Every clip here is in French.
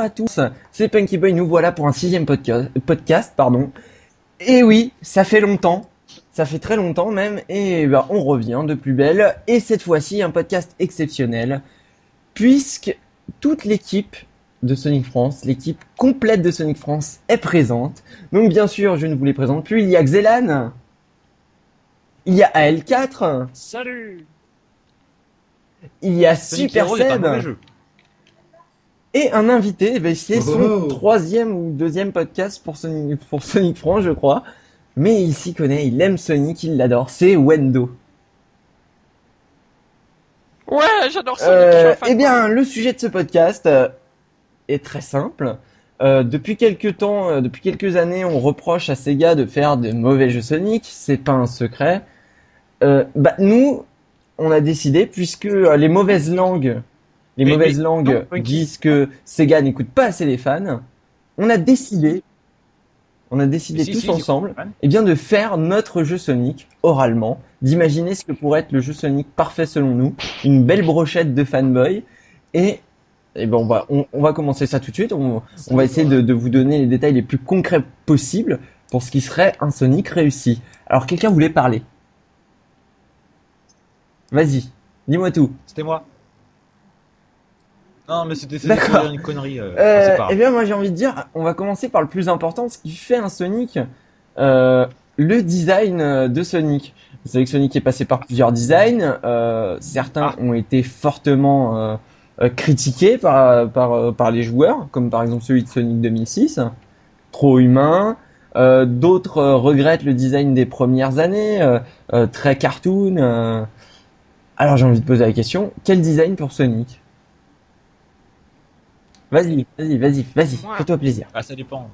à tous, c'est Punky Boy, nous voilà pour un 6e podcast. Et oui, ça fait longtemps, ça fait très longtemps même, et bah, on revient de plus belle. Et cette fois-ci, un podcast exceptionnel, puisque toute l'équipe de Sonic France, l'équipe complète de Sonic France est présente. Donc bien sûr, je ne vous les présente plus, il y a Xelan, il y a AL4, Salut. il y a Sonic Super Heroes est un mauvais Seb, jeu. et un invité, c'est son Oh. 3e ou 2e podcast pour Sonic France, je crois. Mais il s'y connaît, il aime Sonic, il l'adore, c'est Wendo. Ouais, j'adore Sonic. Je suis un fan Eh de bien, Sonic. le sujet de ce podcast est très simple. Depuis quelques années, on reproche à Sega de faire de mauvais jeux Sonic, c'est pas un secret. Nous, on a décidé, puisque les mauvaises langues non, Punky. disent que Sega n'écoute pas assez les fans, on a décidé tous ensemble, de faire notre jeu Sonic oralement, d'imaginer ce que pourrait être le jeu Sonic parfait selon nous, une belle brochette de fanboy, et on va commencer ça tout de suite. On va essayer de vous donner les détails les plus concrets possibles pour ce qui serait un Sonic réussi. Alors, quelqu'un voulait parler? Vas-y, dis-moi tout. C'était moi. Non, mais c'était D'accord. pour dire une connerie. C'est pas grave. Moi j'ai envie de dire, on va commencer par le plus important, ce qui fait un Sonic, le design de Sonic. Vous savez que Sonic est passé par plusieurs designs, certains ont été fortement critiqués par les joueurs, comme par exemple celui de Sonic 2006, trop humain. D'autres regrettent le design des premières années, très cartoon. Alors j'ai envie de poser la question, quel design pour Sonic? Vas-y, Moi. fais-toi plaisir. Ah, ça dépend.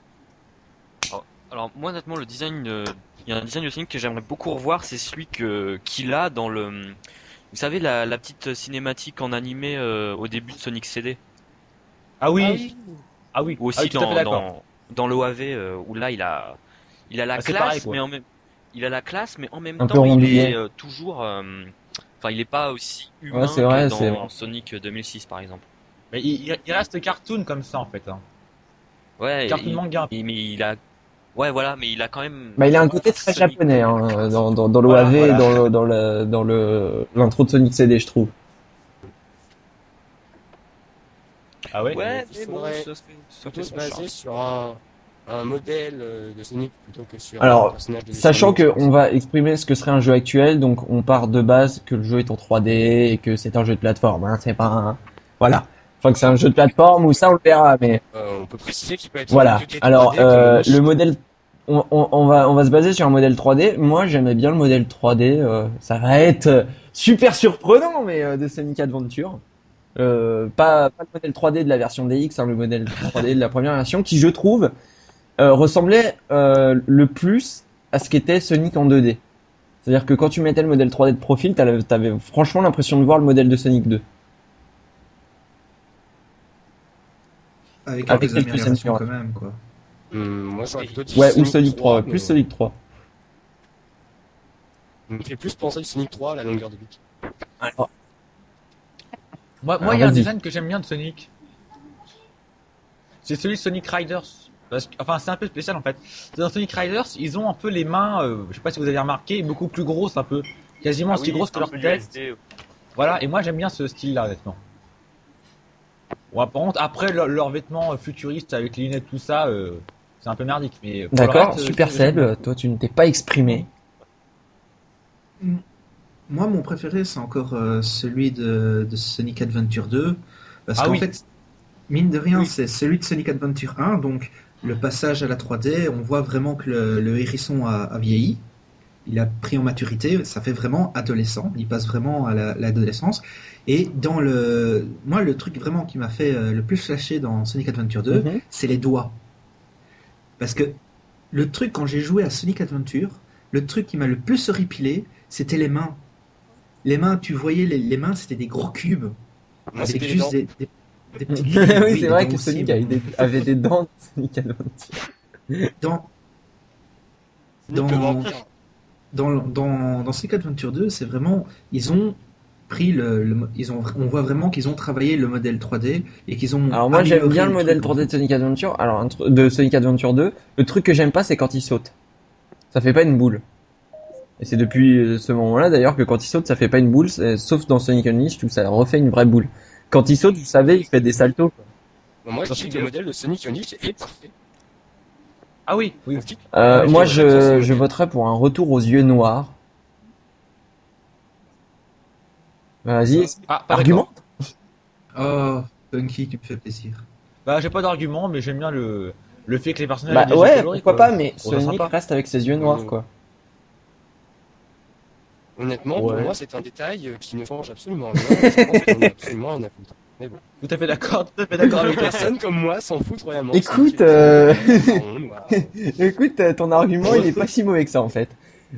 Alors moi honnêtement le design, il y a un design de Sonic que j'aimerais beaucoup revoir, c'est celui qu'il a dans le, vous savez la petite cinématique en animé au début de Sonic CD, Ah oui. Ah oui. ou Ah aussi oui, tout à fait d'accord. dans l'OAV où là il a la c'est classe, pareil, quoi. mais en même Un peu temps il rondouillet. est toujours, enfin il est pas aussi humain Ouais, c'est vrai, que c'est dans vrai. Sonic 2006 par exemple. Mais il reste cartoon comme ça en fait. Hein. Ouais, Cartoon manga. mais il a, ouais voilà, mais il a quand même. Bah, il a un côté très Sonic. japonais, hein, dans l'OAV, Voilà. dans l'intro de Sonic CD, je trouve. Ah ouais. Ouais, Il mais bon, faudrait ça plutôt fait se son baser charme. sur un modèle de Sonic plutôt que sur un Alors, personnage de dessin sachant animé, je pense. qu'on va exprimer ce que serait un jeu actuel, donc on part de base que le jeu est en 3D et que c'est un jeu de plateforme, hein, c'est pas un... Voilà. Enfin, que c'est un jeu de plateforme, ou ça on le verra, mais... On peut préciser qu'il peut être Voilà. tout est 3D Alors, comme moche. le modèle, on va se baser sur un modèle 3D. Moi, j'aimais bien le modèle 3D. Ça va être super surprenant, mais de Sonic Adventure. Pas le modèle 3D de la version DX, hein, le modèle 3D de la première version, qui je trouve ressemblait le plus à ce qu'était Sonic en 2D. C'est-à-dire que quand tu mettais le modèle 3D de profil, t'avais franchement l'impression de voir le modèle de Sonic 2. Avec Avec quelques quelques améliorations améliorations. quand même, quoi. Moi, j'aurais plutôt dit Ouais, ou Sonic 3, mais plus Sonic 3. il me fait plus penser à Sonic 3 à la longueur de vie. Alors, Moi, Alors, il y a un vas-y. design que j'aime bien de Sonic. C'est celui de Sonic Riders. Enfin, c'est un peu spécial en fait. Dans Sonic Riders, ils ont un peu les mains, je sais pas si vous avez remarqué, beaucoup plus grosses un peu. Quasiment Ah aussi oui, grosses c'est que un leur peu du tête. SD. Voilà, et moi j'aime bien ce style-là, honnêtement. Ouais, par contre, après leurs vêtements futuristes avec les lunettes, tout ça, c'est un peu merdique. Mais pour le d'accord, reste, Super j'aime bien. Seb, toi tu ne t'es pas exprimé. Moi, mon préféré, c'est encore celui de Sonic Adventure 2. Parce Ah qu'en oui. fait, mine de rien, Oui. c'est celui de Sonic Adventure 1. Donc, le passage à la 3D, on voit vraiment que le hérisson a vieilli. Il a pris en maturité. Ça fait vraiment adolescent. Il passe vraiment à l'adolescence. Et moi, le truc vraiment qui m'a fait le plus flasher dans Sonic Adventure 2, Mhm. c'est les doigts. Parce que le truc, quand j'ai joué à Sonic Adventure, le truc qui m'a le plus horripilé, c'était les mains. Les mains, tu voyais les mains, c'était des gros cubes. Moi, Avec c'était les juste dents. des petits Oui, cubes. c'est les vrai dents que aussi, Sonic mais avait des dents dans Sonic Adventure. Dans, Sonic le dans, vampire. dans Sonic Adventure 2, c'est vraiment. Ils ont pris on voit vraiment qu'ils ont travaillé le modèle 3D et qu'ils ont. Alors moi j'aime amélioré bien le modèle truc, en 3D fait. de Sonic Adventure. Alors de Sonic Adventure 2. Le truc que j'aime pas, c'est quand il saute. Ça fait pas une boule. Et c'est depuis ce moment-là d'ailleurs que quand il saute, ça fait pas une boule, sauf dans Sonic Unleashed où ça refait une vraie boule. Quand il saute, vous savez, il fait des saltos. Quoi. Bon, moi, je Ça, dis c'est que le bien. modèle de Sonic Unleashed est parfait. Ah oui, oui. Donc, Ouais, Moi, je dirais que ça, c'est je le- voterais pour un retour aux yeux noirs. Vas-y, Ah, pas argument. d'accord. Oh, Funky, tu me fais plaisir. Bah, j'ai pas d'argument, mais j'aime bien le fait que les personnages Bah aient des yeux ouais, colorés, pourquoi quoi. pas, mais Je trouve ça Sonic sympa. reste avec ses yeux noirs, quoi. honnêtement, pour Ouais. moi, c'est un détail qui ne change absolument rien. Je pense qu'on en a absolument rien à foutre. Mais bon. Tout à fait d'accord, tout à fait d'accord avec toi. Personne comme moi s'en fout vraiment. Écoute, écoute, ton argument, il est pas si mauvais que ça, en fait.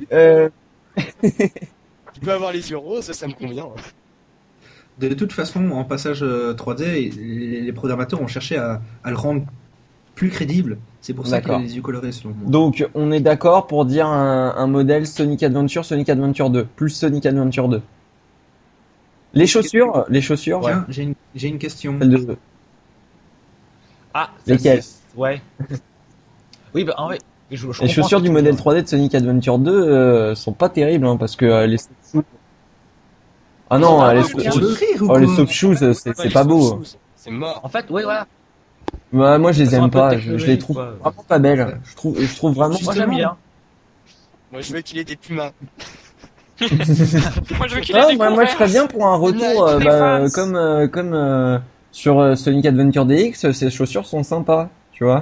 Tu peux avoir les yeux roses, ça me convient. De toute façon, en passage 3D, les programmateurs ont cherché à le rendre plus crédible. C'est pour ça qu'il a D'accord. les yeux colorés, selon moi. Donc, on est d'accord pour dire un modèle Sonic Adventure 2, plus Sonic Adventure 2. Les chaussures, Ouais. Tiens, j'ai une question. celles de... Ah, Lesquels Ouais. Oui, bah, en vrai, je Les comprends chaussures ce que du tu modèle dis. 3D de Sonic Adventure 2 sont pas terribles, hein, parce que les soft shoes... Ah non, Ah, les, ouais, Tu veux rire ou oh, les quoi soft shoes, c'est les pas soft beau. shoes, c'est mort. En fait, ouais, voilà. Bah, moi, je les Elles sont un aime peu pas. Je les technologiques, trouve quoi. vraiment pas belles. Je trouve vraiment. Moi, j'aime bien. Moi, je veux qu'il ait des pumas. Moi je veux qu'il ait Ah, des moi, je serais bien pour un retour, Nike, comme sur Sonic Adventure DX. Ces chaussures sont sympas, tu vois.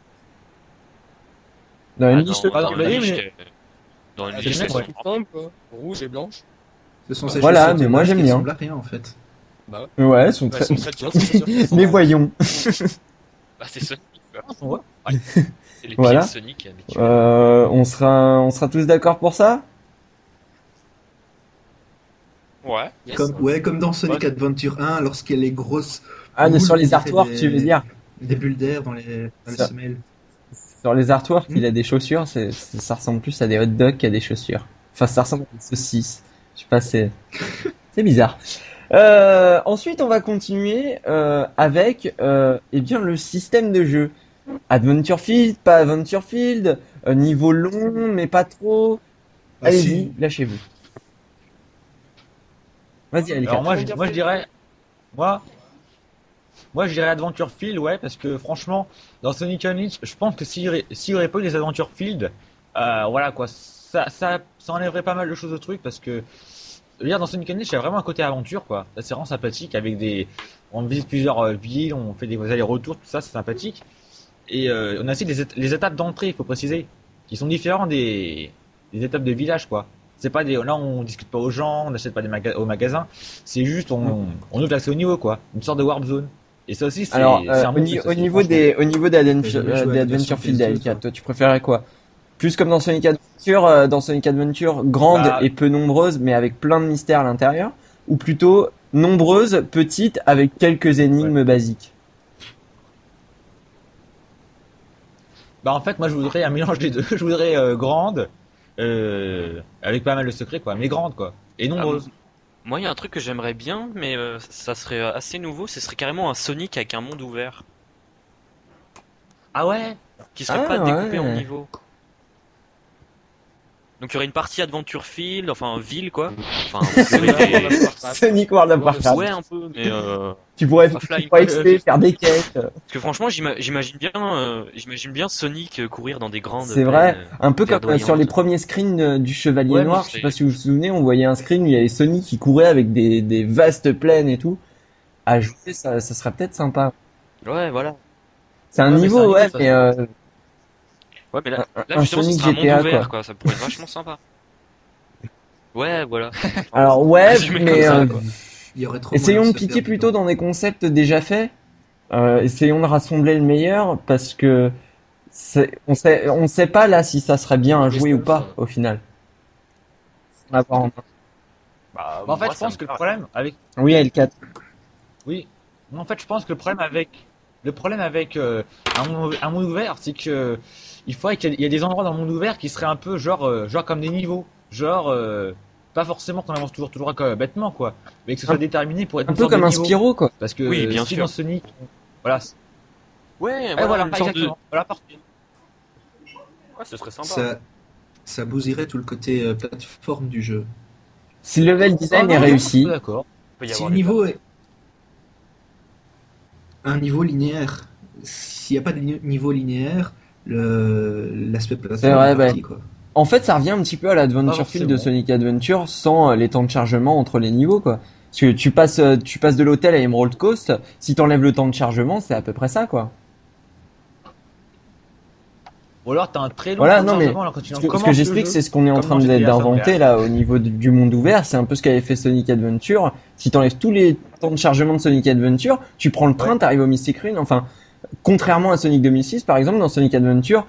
Dans une liste. Ah, non, mais oui, mais- dans une Ah, C'est liste, le des mec, elles ouais. sont simples, quoi. Rouge et blanche. Ce sont ces Voilà, chaussures mais de moi, base j'aime qui bien. ressemblent à rien, en fait. Bah Ouais, elles sont ouais, très. elles sont très bien, ces chaussures qui ressemblent Mais à- voyons. Bah, c'est Sonic, quoi. Ouais. C'est les Voilà. pieds de Sonic habituels. On sera tous d'accord pour ça. Ouais. Yes. Comme dans Sonic Ouais. Adventure 1, lorsqu'il y a les grosses Ah, boules sur qui les fait artworks, tu veux dire. des bulles d'air dans les Ça. semelles. Sur les artworks, Hmm. il a des chaussures. Ça ressemble plus à des hot dogs qu'à des chaussures. Enfin, ça ressemble à des saucisses. Je sais pas, c'est bizarre. Ensuite, on va continuer avec eh bien le système de jeu. Adventure Field, pas Adventure Field, niveau long mais pas trop. Ah, Allez-y, si. lâchez-vous. Vas-y, Alika. Alors moi je dirais, moi, moi je dirais Adventure Field, ouais, parce que franchement, dans Sonic Unleashed, je pense que s'il y aurait pas eu les Adventure Field, voilà quoi, ça enlèverait pas mal de choses au truc, parce que, je veux dire, dans Sonic Unleashed, il y a vraiment un côté aventure, quoi. C'est vraiment sympathique, avec on visite plusieurs villes, on fait des allers-retours, tout ça, c'est sympathique. Et on a aussi les étapes d'entrée, il faut préciser, qui sont différentes des étapes de village, quoi. C'est pas là on discute pas aux gens, on n'achète pas au magasin, c'est juste on ouvre l'accès au niveau, quoi, une sorte de warp zone. Et ça aussi Alors, c'est un bon truc, ça, franchement. au niveau T'as jamais joué à des la Adventure version Field, PS2, Alika, toi. toi, tu préférais quoi? Plus comme dans Sonic Adventure, grande Bah, et peu nombreuse, mais avec plein de mystères à l'intérieur, ou plutôt nombreuse, petite, avec quelques énigmes basiques. Bah en fait moi je voudrais un mélange des deux, je voudrais grande, avec pas mal de secrets, quoi, mais grande, quoi, et nombreuse. Moi, il y a un truc que j'aimerais bien, mais ça serait assez nouveau. Ce serait carrément un Sonic avec un monde ouvert, Ah ouais. qui serait Ah, pas découpé en ouais. niveaux. Donc il y aurait une partie Adventure Field, enfin ville quoi. Enfin, il y aurait des... Sonic World of Warcraft. Ouais un peu, mais Tu pourrais offline. XP, faire des quêtes. Parce que franchement, j'imagine bien Sonic courir dans des grandes C'est vrai, plaines, un peu comme verdoyantes. sur les premiers screens du Chevalier Ouais, mais Noir, je c'est- sais pas si vous vous souvenez, on voyait un screen où il y avait Sonic qui courait avec des vastes plaines et tout. À jouer, ça serait peut-être sympa. Ouais, voilà. C'est un Ouais, mais c'est niveau, un niveau, ouais, ça, mais Ouais, mais là, un justement, ce Sonic serait un monde GTA, ouvert, quoi. quoi. Ça pourrait être vachement sympa. Ouais, voilà. Alors ouais, Résumé mais comme ça, quoi. Il y aurait trop essayons moyen de se faire piquer du plutôt temps. dans des concepts déjà faits. Essayons de rassembler le meilleur parce que on sait pas là si ça serait bien à jouer ou pas au final. On va voir en- Bah, Bah, en fait moi, je ça pense me que le parle. problème avec, Oui, L4. oui, en fait je pense que le problème avec un monde ouvert, c'est que il y a des endroits dans le monde ouvert qui seraient un peu genre comme des niveaux, genre pas forcément qu'on avance toujours bêtement, quoi, mais que ce soit déterminé pour être Un une peu sorte de comme un niveau. Spyro, quoi. Parce que Oui, bien si sûr. dans Sonic, voilà, Ouais, voilà, une sorte de... exactement, voilà, parfait. Ouais, ce serait sympa. Ça bousillerait tout le côté plateforme du jeu. Si le level design Oh, est non, réussi, d'accord. Il peut y Si avoir le des niveau est un niveau linéaire, s'il n'y a pas de niveau linéaire, l'aspect c'est plateforme vrai, est bah, parti, quoi. en fait, ça revient un petit peu à Pas l'Adventure Field de forcément. Sonic Adventure sans les temps de chargement entre les niveaux, quoi. Parce que tu passes de l'hôtel à Emerald Coast, si t'enlèves le temps de chargement, c'est à peu près ça, quoi. Ou alors t'as un très long Voilà, temps de non, mais chargement alors quand tu ce que commences le j'explique, jeu, c'est ce qu'on est en comme train dans GTA San d'inventer Andreas. là au niveau du monde ouvert. C'est un peu ce qu'avait fait Sonic Adventure. Si t'enlèves tous les temps de chargement de Sonic Adventure, tu prends le train, Ouais. t'arrives au Mystic Ruin. Enfin, contrairement à Sonic 2006, par exemple, dans Sonic Adventure,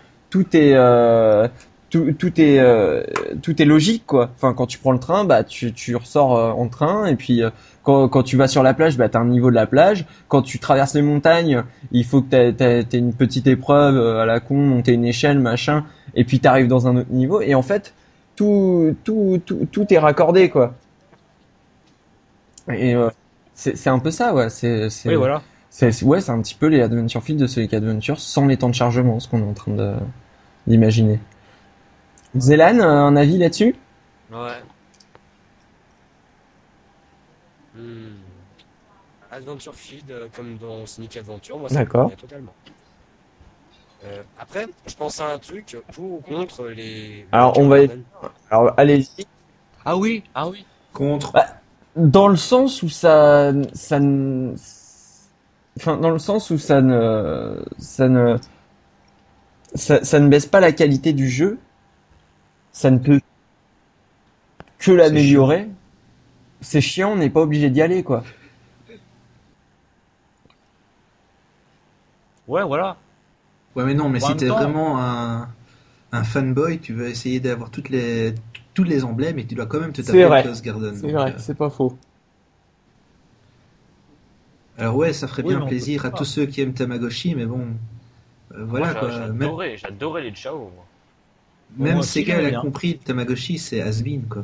tout est logique, quoi. Enfin, quand tu prends le train, bah tu ressors en train, et puis quand tu vas sur la plage, bah t'as un niveau de la plage. Quand tu traverses les montagnes, il faut que t'aies une petite épreuve à la con, monter une échelle, machin, et puis t'arrives dans un autre niveau. Et en fait, tout est raccordé, quoi. Et c'est un peu ça, ouais. Oui, voilà. Ouais, c'est un petit peu les Adventure Field de Sonic Adventure sans les temps de chargement, ce qu'on est en train d'imaginer. Zélan, un avis là-dessus? Ouais. Hmm. Adventure Field, comme dans Sonic Adventure, moi ça me D'accord. convient totalement. Après, je pense à un truc pour ou contre les Alors, Cow on va Garden. alors allez-y. Ah oui, ah oui. Contre. Bah, dans le sens où enfin, dans le sens où ça ne baisse pas la qualité du jeu, ça ne peut que l'améliorer. C'est chiant, on n'est pas obligé d'y aller, quoi. Ouais, voilà. Ouais, mais non, mais En si même t'es temps, vraiment un fanboy, tu veux essayer d'avoir tous les emblèmes et tu dois quand même te C'est taper le vrai. Chaos Garden. C'est Donc, vrai, c'est pas faux. alors ouais, ça ferait oui, bien mais on peut plaisir à pas. tous ceux qui aiment Tamagotchi, mais bon, Moi, voilà quoi. Même, j'adorais les Chao, moi. Bon, même moi aussi, Sega elle j'aimais a bien. compris, le Tamagotchi c'est has-been quoi.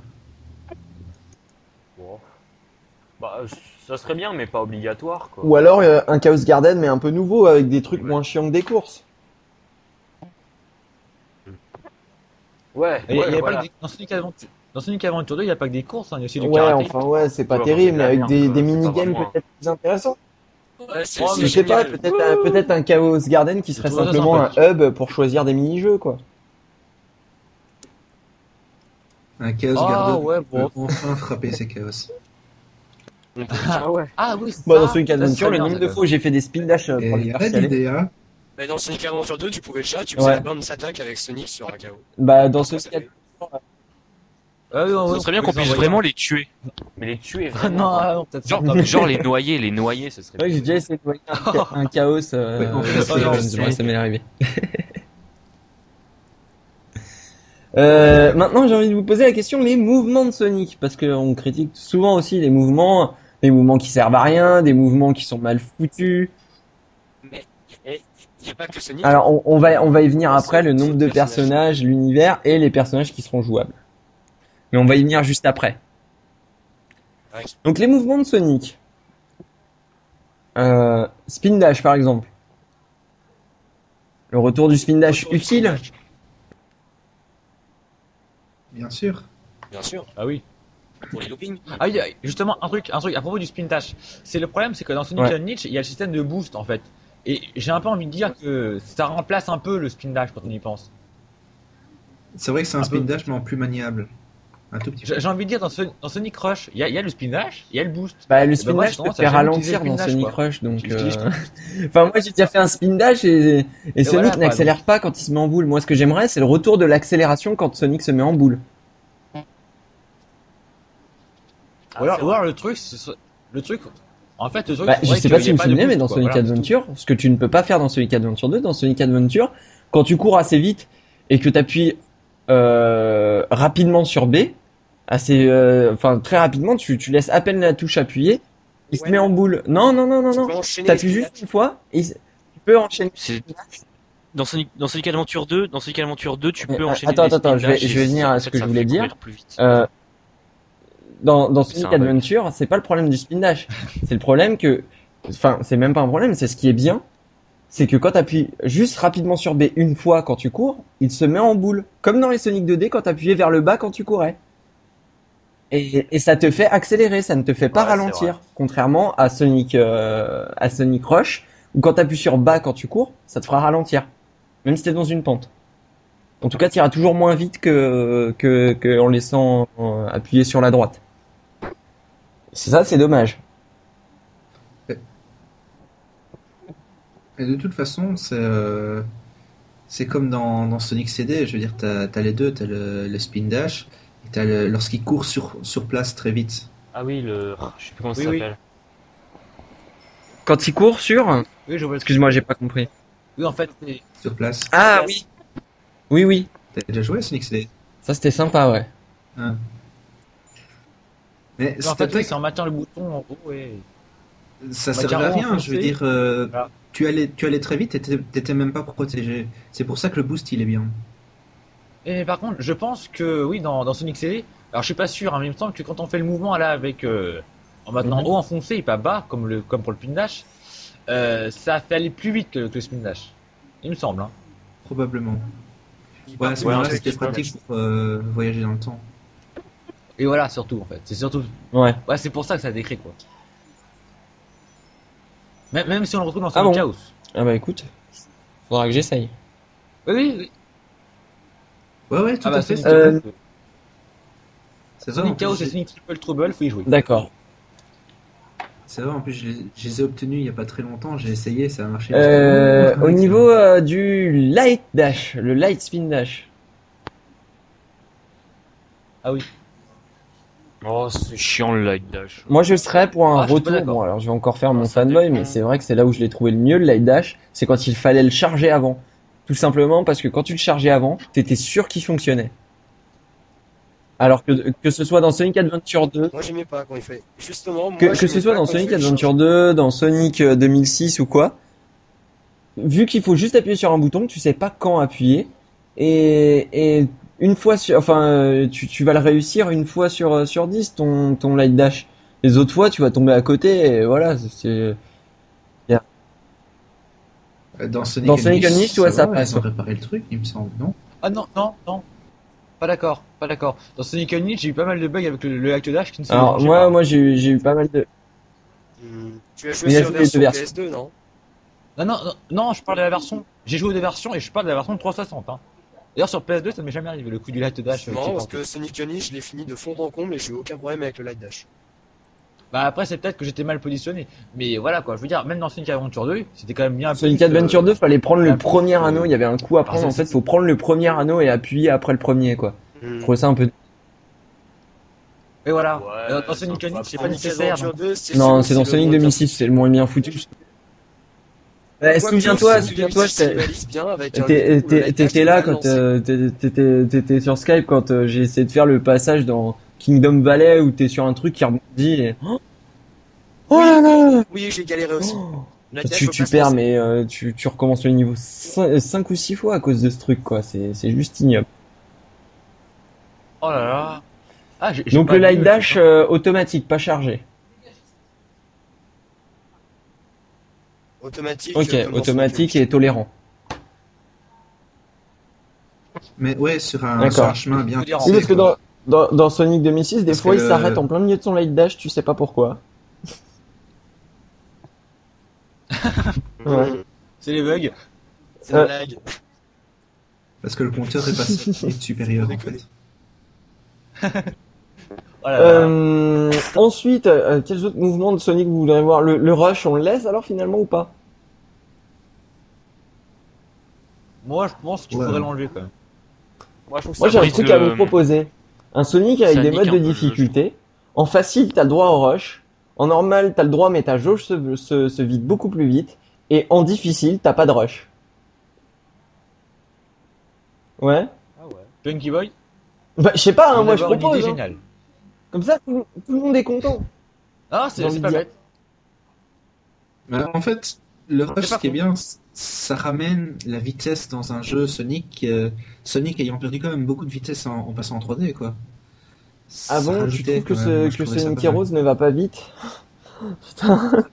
Bon. Bah, ça serait bien, mais pas obligatoire, quoi. Ou alors un Chaos Garden, mais un peu nouveau, avec des trucs Ouais. moins chiants que des courses. Ouais, Il y a pas voilà. que dans Sonic Adventure 2, il n'y a pas que des courses, hein, il y a aussi du Ouais, karaté. enfin ouais, c'est pas Ouais, enfin, c'est terrible, de mais la avec merde, des quoi. C'est pas minigames vraiment un- peut-être plus intéressants. Ouais, Oh, Je mais sais pas, génial. peut-être un Chaos Garden qui serait Je trouve ça simplement un sympathique. hub pour choisir des mini-jeux, quoi. Un Chaos Ah Garden ouais, peut bon. enfin frapper ses chaos. On peut le dire. Ah ouais. Ah oui, Bah, dans Sonic ça Adventure, serait le bien, nombre ça, de quand fois où j'ai fait des spin dash Et pour il les y faire a chialer. d'idées, hein. Mais dans Sonic Adventure 2, tu pouvais le chat, tu faisais Ouais. la bounce attack avec Sonic sur un KO. Bah, dans Ça, Sonic Ah oui, Ce serait bien qu'on puisse vraiment les tuer. Mais les tuer Ah vraiment. non, quoi. ah non, peut-être Genre, pas. genre les noyer, ce serait Ouais, bien. j'ai déjà essayé de noyer un chaos Ouais, en fait, dans c'est- Sonic non, Adventure, c'est- ça m'est arrivé. Maintenant, j'ai envie de vous poser la question, les mouvements de Sonic, parce qu'on critique souvent aussi les mouvements qui servent à rien, des mouvements qui sont mal foutus. Mais il n'y a pas que Sonic. Alors, on va y venir après, le nombre de Personnages. personnages, l'univers et les personnages qui seront jouables. Mais on va y venir juste après. Ouais. Donc, les mouvements de Sonic. Spin Dash, par exemple. Le retour du spin dash Retour du utile. personnage. Bien sûr. Bien sûr, Ah oui. pour les loopings. Ah oui, justement, un truc à propos du spin dash. C'est le problème, c'est que dans Sonic Ouais. Unleashed, il y a le système de boost en fait. Et j'ai un peu envie de dire que ça remplace un peu le spin dash quand on y pense. C'est vrai que c'est un Un spin peu. dash mais en plus maniable. Un tout petit peu. J'ai envie de dire dans Sonic Rush, il y a le spin dash, il y a le boost. Bah, le Et spin ben moi, dash j'ai te tendance fait à jamais utiliser ralentir le dans spin dash, Sonic quoi. Rush, donc. J'utilise Enfin, moi, j'ai déjà fait un spin dash et Sonic voilà, n'accélère pas quand il se met en boule. Moi, ce que j'aimerais, c'est le retour de l'accélération quand Sonic se met en boule. Ou alors le truc, le truc, en fait, le truc, Bah, c'est je vrai sais qu'il pas y si a vous vous pas de souvenez, mais boost, dans quoi. Sonic Voilà, c'est tout. Adventure, ce que tu ne peux pas faire dans Sonic Adventure 2, dans Sonic Adventure, quand tu cours assez vite et que tu appuies rapidement sur B, enfin très rapidement, tu laisses à peine la touche appuyée, il se Ouais. met en boule. Non, non, non, non, Tu non. peux enchaîner les T'appuies spin juste une fois et tu peux enchaîner. C'est dans Sonic Adventure 2, tu peux enchaîner Attends, les spin je vais dash et venir à en ce fait, que je ça voulais fait dire. courir plus vite. dans C'est Sonic un bug. Adventure, c'est pas le problème du spin dash. C'est le problème que, enfin, c'est même pas un problème, c'est ce qui est bien, c'est que quand t'appuies juste rapidement sur B une fois quand tu cours, il se met en boule. Comme dans les Sonic 2D quand t'appuyais vers le bas quand tu courais. Et ça te fait accélérer, ça ne te fait pas Ouais, c'est ralentir. vrai. Contrairement à Sonic Rush, où quand t'appuies sur bas quand tu cours, ça te fera ralentir. Même si t'es dans une pente. En tout cas, t'iras toujours moins vite que en laissant appuyer sur la droite. C'est ça, c'est dommage. Et de toute façon, c'est comme dans Sonic CD, je veux dire, t'as les deux, t'as le spin dash, et t'as lorsqu'il court sur place très vite. Ah oui, je sais plus comment ça Oui, oui. s'appelle. Quand il court sur... Oui, je vois. Excuse-moi, j'ai pas compris. Oui, en fait, c'est- Sur place. Ah oui. Oui, oui. T'as déjà joué à Sonic CD? Ça, c'était sympa, ouais. Hein. Mais oui, en fait, oui, c'est en mettant le bouton en haut et. ça Bah, servait à carrément rien, je veux enfoncé. dire, Voilà. tu allais très vite et t'étais même pas protégé. C'est pour ça que le boost il est bien. Et par contre, je pense que oui, dans Sonic CD, alors je suis pas sûr, hein, mais il me semble que quand on fait le mouvement là avec en maintenant Mhm. haut enfoncé et pas bas, comme pour le spin dash, ça fait aller plus vite que le spin dash. Il me semble. Hein. Probablement. Il Ouais, part à ce plus moment-là, vite c'était avec le pratique spin pour voyager dans le temps. Et voilà, surtout en fait. C'est surtout. Ouais. Ouais, c'est pour ça que ça décrit quoi. Même si on le retrouve dans Ah Sonic bon. Chaos. Ah bah écoute, faudra que j'essaye. Oui, oui, oui. Ouais, ouais, tout Ah bah à fait. Sonic c'est vrai. Chaos, C'est vrai, en Sonic plus, Chaos et Sonic Triple Trouble, faut y jouer. D'accord. c'est vrai, en plus, je les ai obtenus il y a pas très longtemps. J'ai essayé, ça a marché. Au niveau du light dash, le light spin dash. Ah oui. Oh, c'est chiant le light dash. Moi, je serais pour un Ah, je suis pas retour. d'accord. Bon, alors je vais encore faire mon Ça fanboy, dépend. mais c'est vrai que c'est là où je l'ai trouvé le mieux, le light dash. C'est quand il fallait le charger avant. Tout simplement parce que quand tu le chargeais avant, t'étais sûr qu'il fonctionnait. Alors que ce soit dans Sonic Adventure 2, Moi, j'aimais pas quand il fait. Justement, moi, que ce j'aimais soit pas dans quand il Sonic fait le Adventure charge. 2, dans Sonic 2006 ou quoi, vu qu'il faut juste appuyer sur un bouton, tu sais pas quand appuyer, et une fois sur, enfin, tu vas le réussir une fois sur 10 ton light dash. Les autres fois, tu vas tomber à côté, et voilà, c'est, Dans Sonic dans Sonic Unleashed, Unleashed, ouais, ça va, passe, ils ont ouais. réparé le truc, il me semble, non? Ah non, non, non. Pas d'accord, pas d'accord. Dans Sonic Unleashed, j'ai eu pas mal de bugs avec le hack dash qui ne se Alors, débranchait pas. moi, j'ai eu pas mal de, Tu as joué Il a sur joué la les deux version versions. PS2, non? Non, non, non, non, je parle de la version. J'ai joué aux deux versions et je parle de la version 360. Hein. D'ailleurs, sur PS2, ça m'est jamais arrivé le coup du light dash. C'est qui marrant est parce parti. que Sonic Unleashed, je l'ai fini de fond en comble et j'ai eu aucun problème avec le light dash. Bah après, c'est peut-être que j'étais mal positionné. Mais voilà quoi, je veux dire, même dans Sonic Adventure 2, c'était quand même bien. Sonic plus, Adventure 2, fallait prendre le bien premier plus, anneau, il y avait un coup à prendre, en fait, faut prendre le premier anneau et appuyer après le premier, quoi. Je trouvais ça un peu... Et voilà. Ouais, Dans Sonic ça Unleashed, c'est pas Sonic nécessaire. Adventure donc. 2, c'est Non, celui- c'est dans le Sonic moteur- 2006, c'est le moins bien foutu. Quoique, Souviens-toi, Sonic souviens-toi, 2006 rivalise bien avec un t'es- niveau où le light dash t'étais est là mal quand lancé. t'étais sur Skype quand j'ai essayé de faire le passage dans Kingdom Valley où t'es sur un truc qui rebondit et... Oh là là! Oui, j'ai galéré aussi. Oh, Le light dash, tu faut pas se perds, lancer. mais tu recommences le niveau 5 ou 6 fois à cause de ce truc, quoi. C'est juste ignoble. Oh là là. Ah, j'ai Donc pas le vu light le dash truc, hein. automatique, pas chargé. Automatique. Ok, comme dans automatique Sonic et tolérant. Mais ouais, sur un D'accord. chemin bien Faut dire en Oui, tracé, parce que quoi. dans Sonic 2006, des Parce fois, que il s'arrête en plein milieu de son light dash, tu sais pas pourquoi. Ouais. Unleashed. C'est les bugs. C'est la lag. Parce que le compteur est passé supérieur, en fait. Oh là là. Ensuite, quels autres mouvements de Sonic vous voudrez voir? Le rush, on le laisse alors finalement ou pas? Moi, je pense qu'il Ouais. faudrait l'enlever quand même. Moi, je trouve Moi, ça j'ai un brise truc le- à vous proposer. Un Sonic avec Ça des nique modes un de peu le jeu, difficulté. En facile, t'as le droit au rush. En normal, t'as le droit, mais ta jauge se vide beaucoup plus vite. Et en difficile, t'as pas de rush. Ouais. Ah ouais. Punky Boy. Bah, je sais pas, hein, vient moi je d'avoir une propose. idée Hein. géniale. Comme ça, tout le monde est content. Ah, J'ai envie c'est de pas dire. bête. Mais en fait, le rush, pas ce qui est con. bien, ça ramène la vitesse dans un jeu Sonic. Sonic ayant perdu quand même beaucoup de vitesse en passant en 3D, quoi. Ah Ça bon, tu rajoutait trouves quand même. Moi, je que trouvais ça Sonic pas mal. Heroes ne va pas vite? Putain,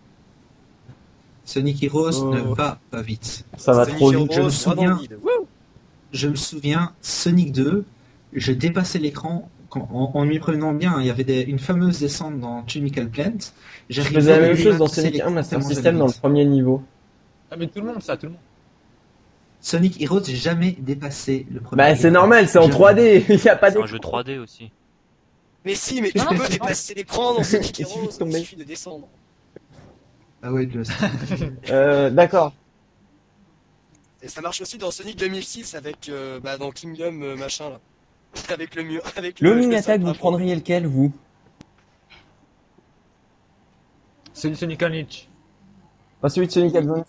Sonic Heroes ne Oh. va pas vite. ça va Sonic trop vite. Je me Heroes, droit dans le souviens, vide. je me souviens, Sonic 2, je dépassais l'écran en m'y prenant bien. Il y avait une fameuse descente dans Chemical Plant. Je faisais la J'arrivais à même chose dans dépasser Sonic 1 l'écran Master tellement j'allais System dans le vite. premier niveau. Ah, mais tout le monde, ça, tout le monde. Sonic Heroes, j'ai jamais dépassé le premier Bah c'est écran. normal, c'est en Jamais. 3D, il y a pas C'est un d'écran. jeu 3D aussi. Mais si, mais tu peux dépasser l'écran dans Sonic Il suffit de Heroes, tomber. il suffit de descendre. Ah ouais, Just. D'accord. Et ça marche aussi dans Sonic 2006 avec, dans Kingdom machin là. Avec le mur, avec Le le mini attack, vous serpent. prendriez lequel, vous? C'est du Sonic Unleashed. Pas celui de Sonic Adventure.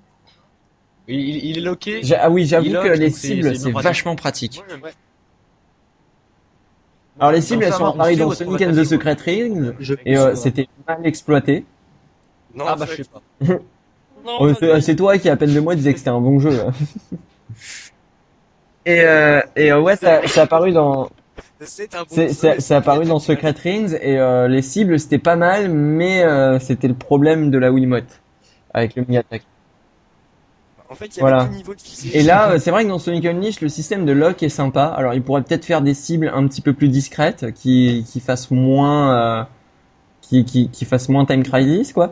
Il est loqué. Ah oui, j'avoue Il lock, que les donc c'est cibles, bien c'est pratique. vachement pratique. Ouais. Alors les cibles, elles sont on apparues sait dans où est-ce qu'on Sonic va and the taper, Secret Rings, Je et pense pas. c'était mal exploité. Non, Ah en bah fait, je sais pas. non, Oh, pas de- c'est toi qui, à peine de mois, disais que c'était un bon jeu. Là. Ouais, c'est apparu dans, C'est un bon c'est apparu dans Secret Rings, et les cibles, c'était pas mal, mais c'était le problème de la Wiimote, avec le mini attack. En fait, il y avait Voilà. deux niveaux de visée. Et là, c'est vrai que dans Sonic Unleashed, le système de lock est sympa. Alors, il pourrait peut-être faire des cibles un petit peu plus discrètes, qui fassent moins, qui fassent moins Time Crisis, quoi.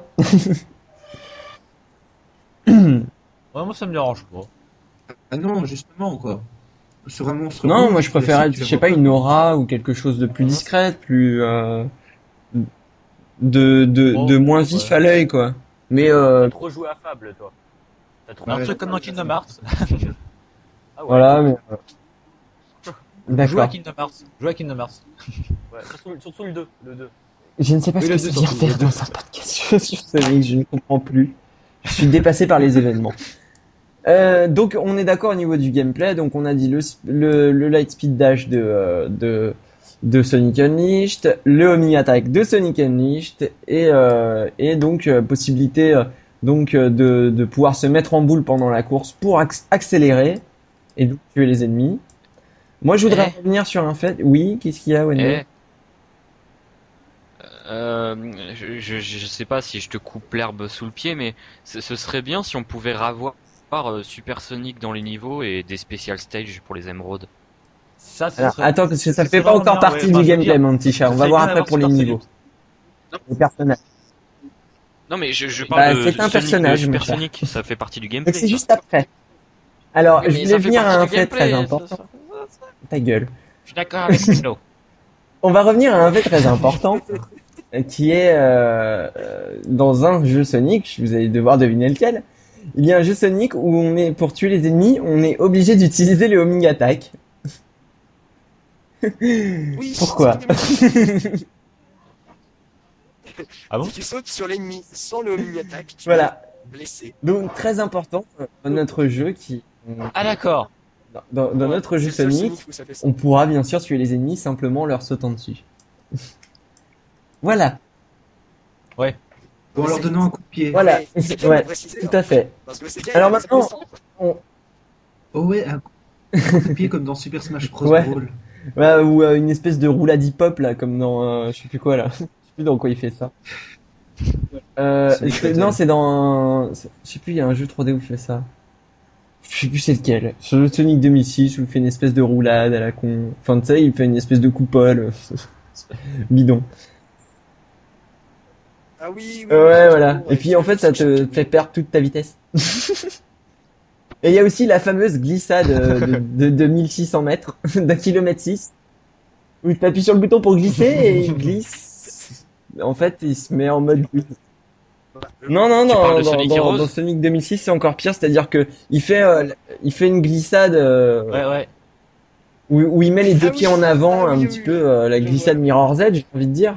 Ouais, moi ça me dérange pas. Ah non, justement, quoi. Sur un monstre Non, rouge, moi je préférais, classique, je tu sais la pas, vois une aura ou quelque chose de plus discrète, plus de moins vif à l'œil, quoi. Mais T'as trop joué à Fable, toi. T'as trop Un Ouais. truc comme dans Kingdom Hearts. Ah ouais. voilà, mais Joue à d'accord. Kingdom Hearts. Joue à Kingdom Hearts. Ouais, surtout le 2. Le 2. Je ne sais pas Oui, ce le que deux, c'est dire surtout, le faire deux. dans un podcast sur Sonic, je ne comprends plus. Je suis dépassé par les événements. Donc on est d'accord au niveau du gameplay. Donc on a dit le light speed dash de Sonic Unleashed, le Omni Attack de Sonic Unleashed et donc possibilité de pouvoir se mettre en boule pendant la course pour accélérer et donc tuer les ennemis. Moi je voudrais revenir sur un fait. Oui, qu'est-ce qu'il y a, Wendy? Je sais pas si je te coupe l'herbe sous le pied, mais ce serait bien si on pouvait revoir Super Sonic dans les niveaux et des special stages pour les émeraudes. Ça, ce Alors, serait- attends, parce que ça ce fait serait pas vraiment encore bien, partie ouais. du Enfin, je veux gameplay, dire, mon petit chat. On ce va serait voir bien après d'avoir pour les Super niveaux. Les personnages. Non mais je Bah, parle de c'est un Sonic, personnage, Super mon cher. Sonic, ça fait partie du Donc gameplay. c'est ça. juste après. Alors, Oui, je mais voulais ça fait venir à partie un du fait gameplay, très ça- important. Ta gueule. Je suis d'accord avec Flo. On va revenir à un fait très important, qui est dans un jeu Sonic, vous allez devoir deviner lequel. Il y a un jeu Sonic où on est, pour tuer les ennemis, on est obligé d'utiliser le homing attack. Oui, Pourquoi? Ah bon? Tu sautes sur l'ennemi sans le mini attaque, tu Voilà. es blessé. Donc très important dans notre jeu Ah d'accord. dans notre jeu C'est le seul Sonic, où ça fait ça. on pourra bien sûr tuer les ennemis simplement en leur sautant dessus. Voilà. Ou en leur donnant un coup de pied. Voilà. C'est bien Ouais, de préciser, tout hein. à fait. Parce que c'est quand Alors même maintenant, blessant. Oh ouais, un coup de pied comme dans Super Smash Bros. Ouais. Brawl. Ouais, ou une espèce de roulade hip-hop là, comme dans je sais plus quoi là. Je sais plus dans quoi il fait ça. Sonic Battle. Non, c'est dans je sais plus, il y a un jeu 3D où il fait ça. Je sais plus c'est lequel. Sur le Sonic 2006 où il fait une espèce de roulade à la con. Enfin tu sais, il fait une espèce de coupole bidon. Ah oui, oui. Ouais, voilà. Et puis en fait, ça te fait perdre toute ta vitesse. Et il y a aussi la fameuse glissade de 1600 mètres, d'un kilomètre 6, où tu appuies sur le bouton pour glisser et il glisse. En fait, il se met en mode glisse. Non, Tu parles de Sonic Heroes dans Sonic 2006, c'est encore pire, c'est-à-dire que il fait une glissade Ouais. où il met les deux Ah oui, pieds en avant, ah oui, un oui, petit oui. peu la Je glissade vois. Mirror's Edge, j'ai envie de dire.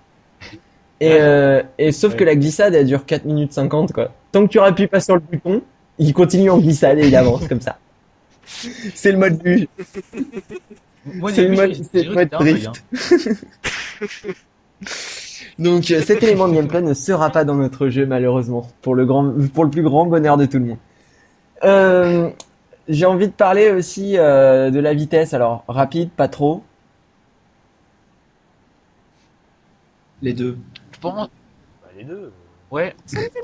Et sauf que la glissade, elle dure 4 minutes 50, quoi. Tant que tu appuies pas sur le bouton, il continue en glissade et il avance comme ça. C'est le mode du, Moi, au c'est le début, mode, j'ai c'est cru le mode que c'était un drift. bug, hein. Donc cet élément de gameplay ne sera pas dans notre jeu malheureusement, pour le plus grand bonheur de tout le monde. J'ai envie de parler aussi de la vitesse, alors rapide, pas trop. Les deux. Je pense. Bah, les deux. Ouais.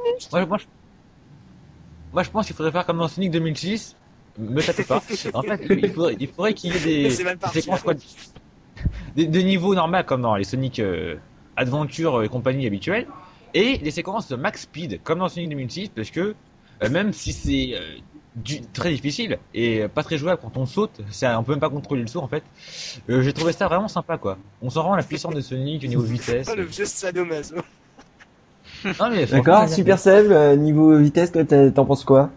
Moi, je pense qu'il faudrait faire comme dans Sonic 2006. Me tapez pas. En fait, il faudrait qu'il y ait C'est mal des parti. séquences, quoi, des niveaux normaux comme dans les Sonic Adventure et compagnie habituels, et des séquences de max speed comme dans Sonic 2006, parce que même si c'est très difficile et pas très jouable quand on saute, on peut même pas contrôler le saut en fait. J'ai trouvé ça vraiment sympa quoi. On sent vraiment la puissance de Sonic au niveau vitesse. Oh, le vieux sadomaso. Non mais D'accord, franchement, Super Seb, niveau vitesse, toi, t'en penses quoi?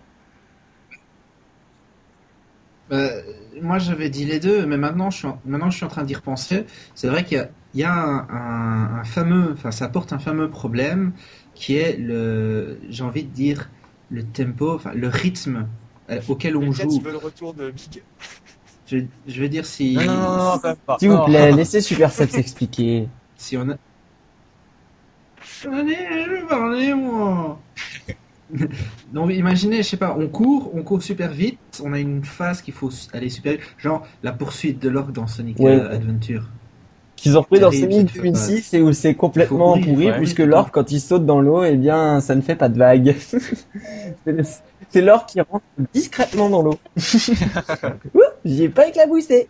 Bah, moi, j'avais dit les deux, mais maintenant, je suis en train d'y repenser. C'est vrai qu'il y a un fameux, enfin, ça apporte un fameux problème qui est j'ai envie de dire, le tempo, enfin, le rythme auquel on Peut-être joue. tu veux le retour de Big. Je veux dire si, non, quand même pas. S'il vous Non. plaît, laissez Super Seb s'expliquer. si on a. Allez, je vais parler, moi. Donc imaginez, je sais pas, on court super vite, on a une phase qu'il faut aller super vite, genre la poursuite de l'orque dans Sonic Ouais. Adventure. Qu'ils ont pris dans Terrible, Sonic cette 2006 et où c'est complètement courir, pourri ouais. puisque l'orque quand il saute dans l'eau, eh bien ça ne fait pas de vagues. C'est l'orque qui rentre discrètement dans l'eau. Ouh, j'y ai pas éclaboussé.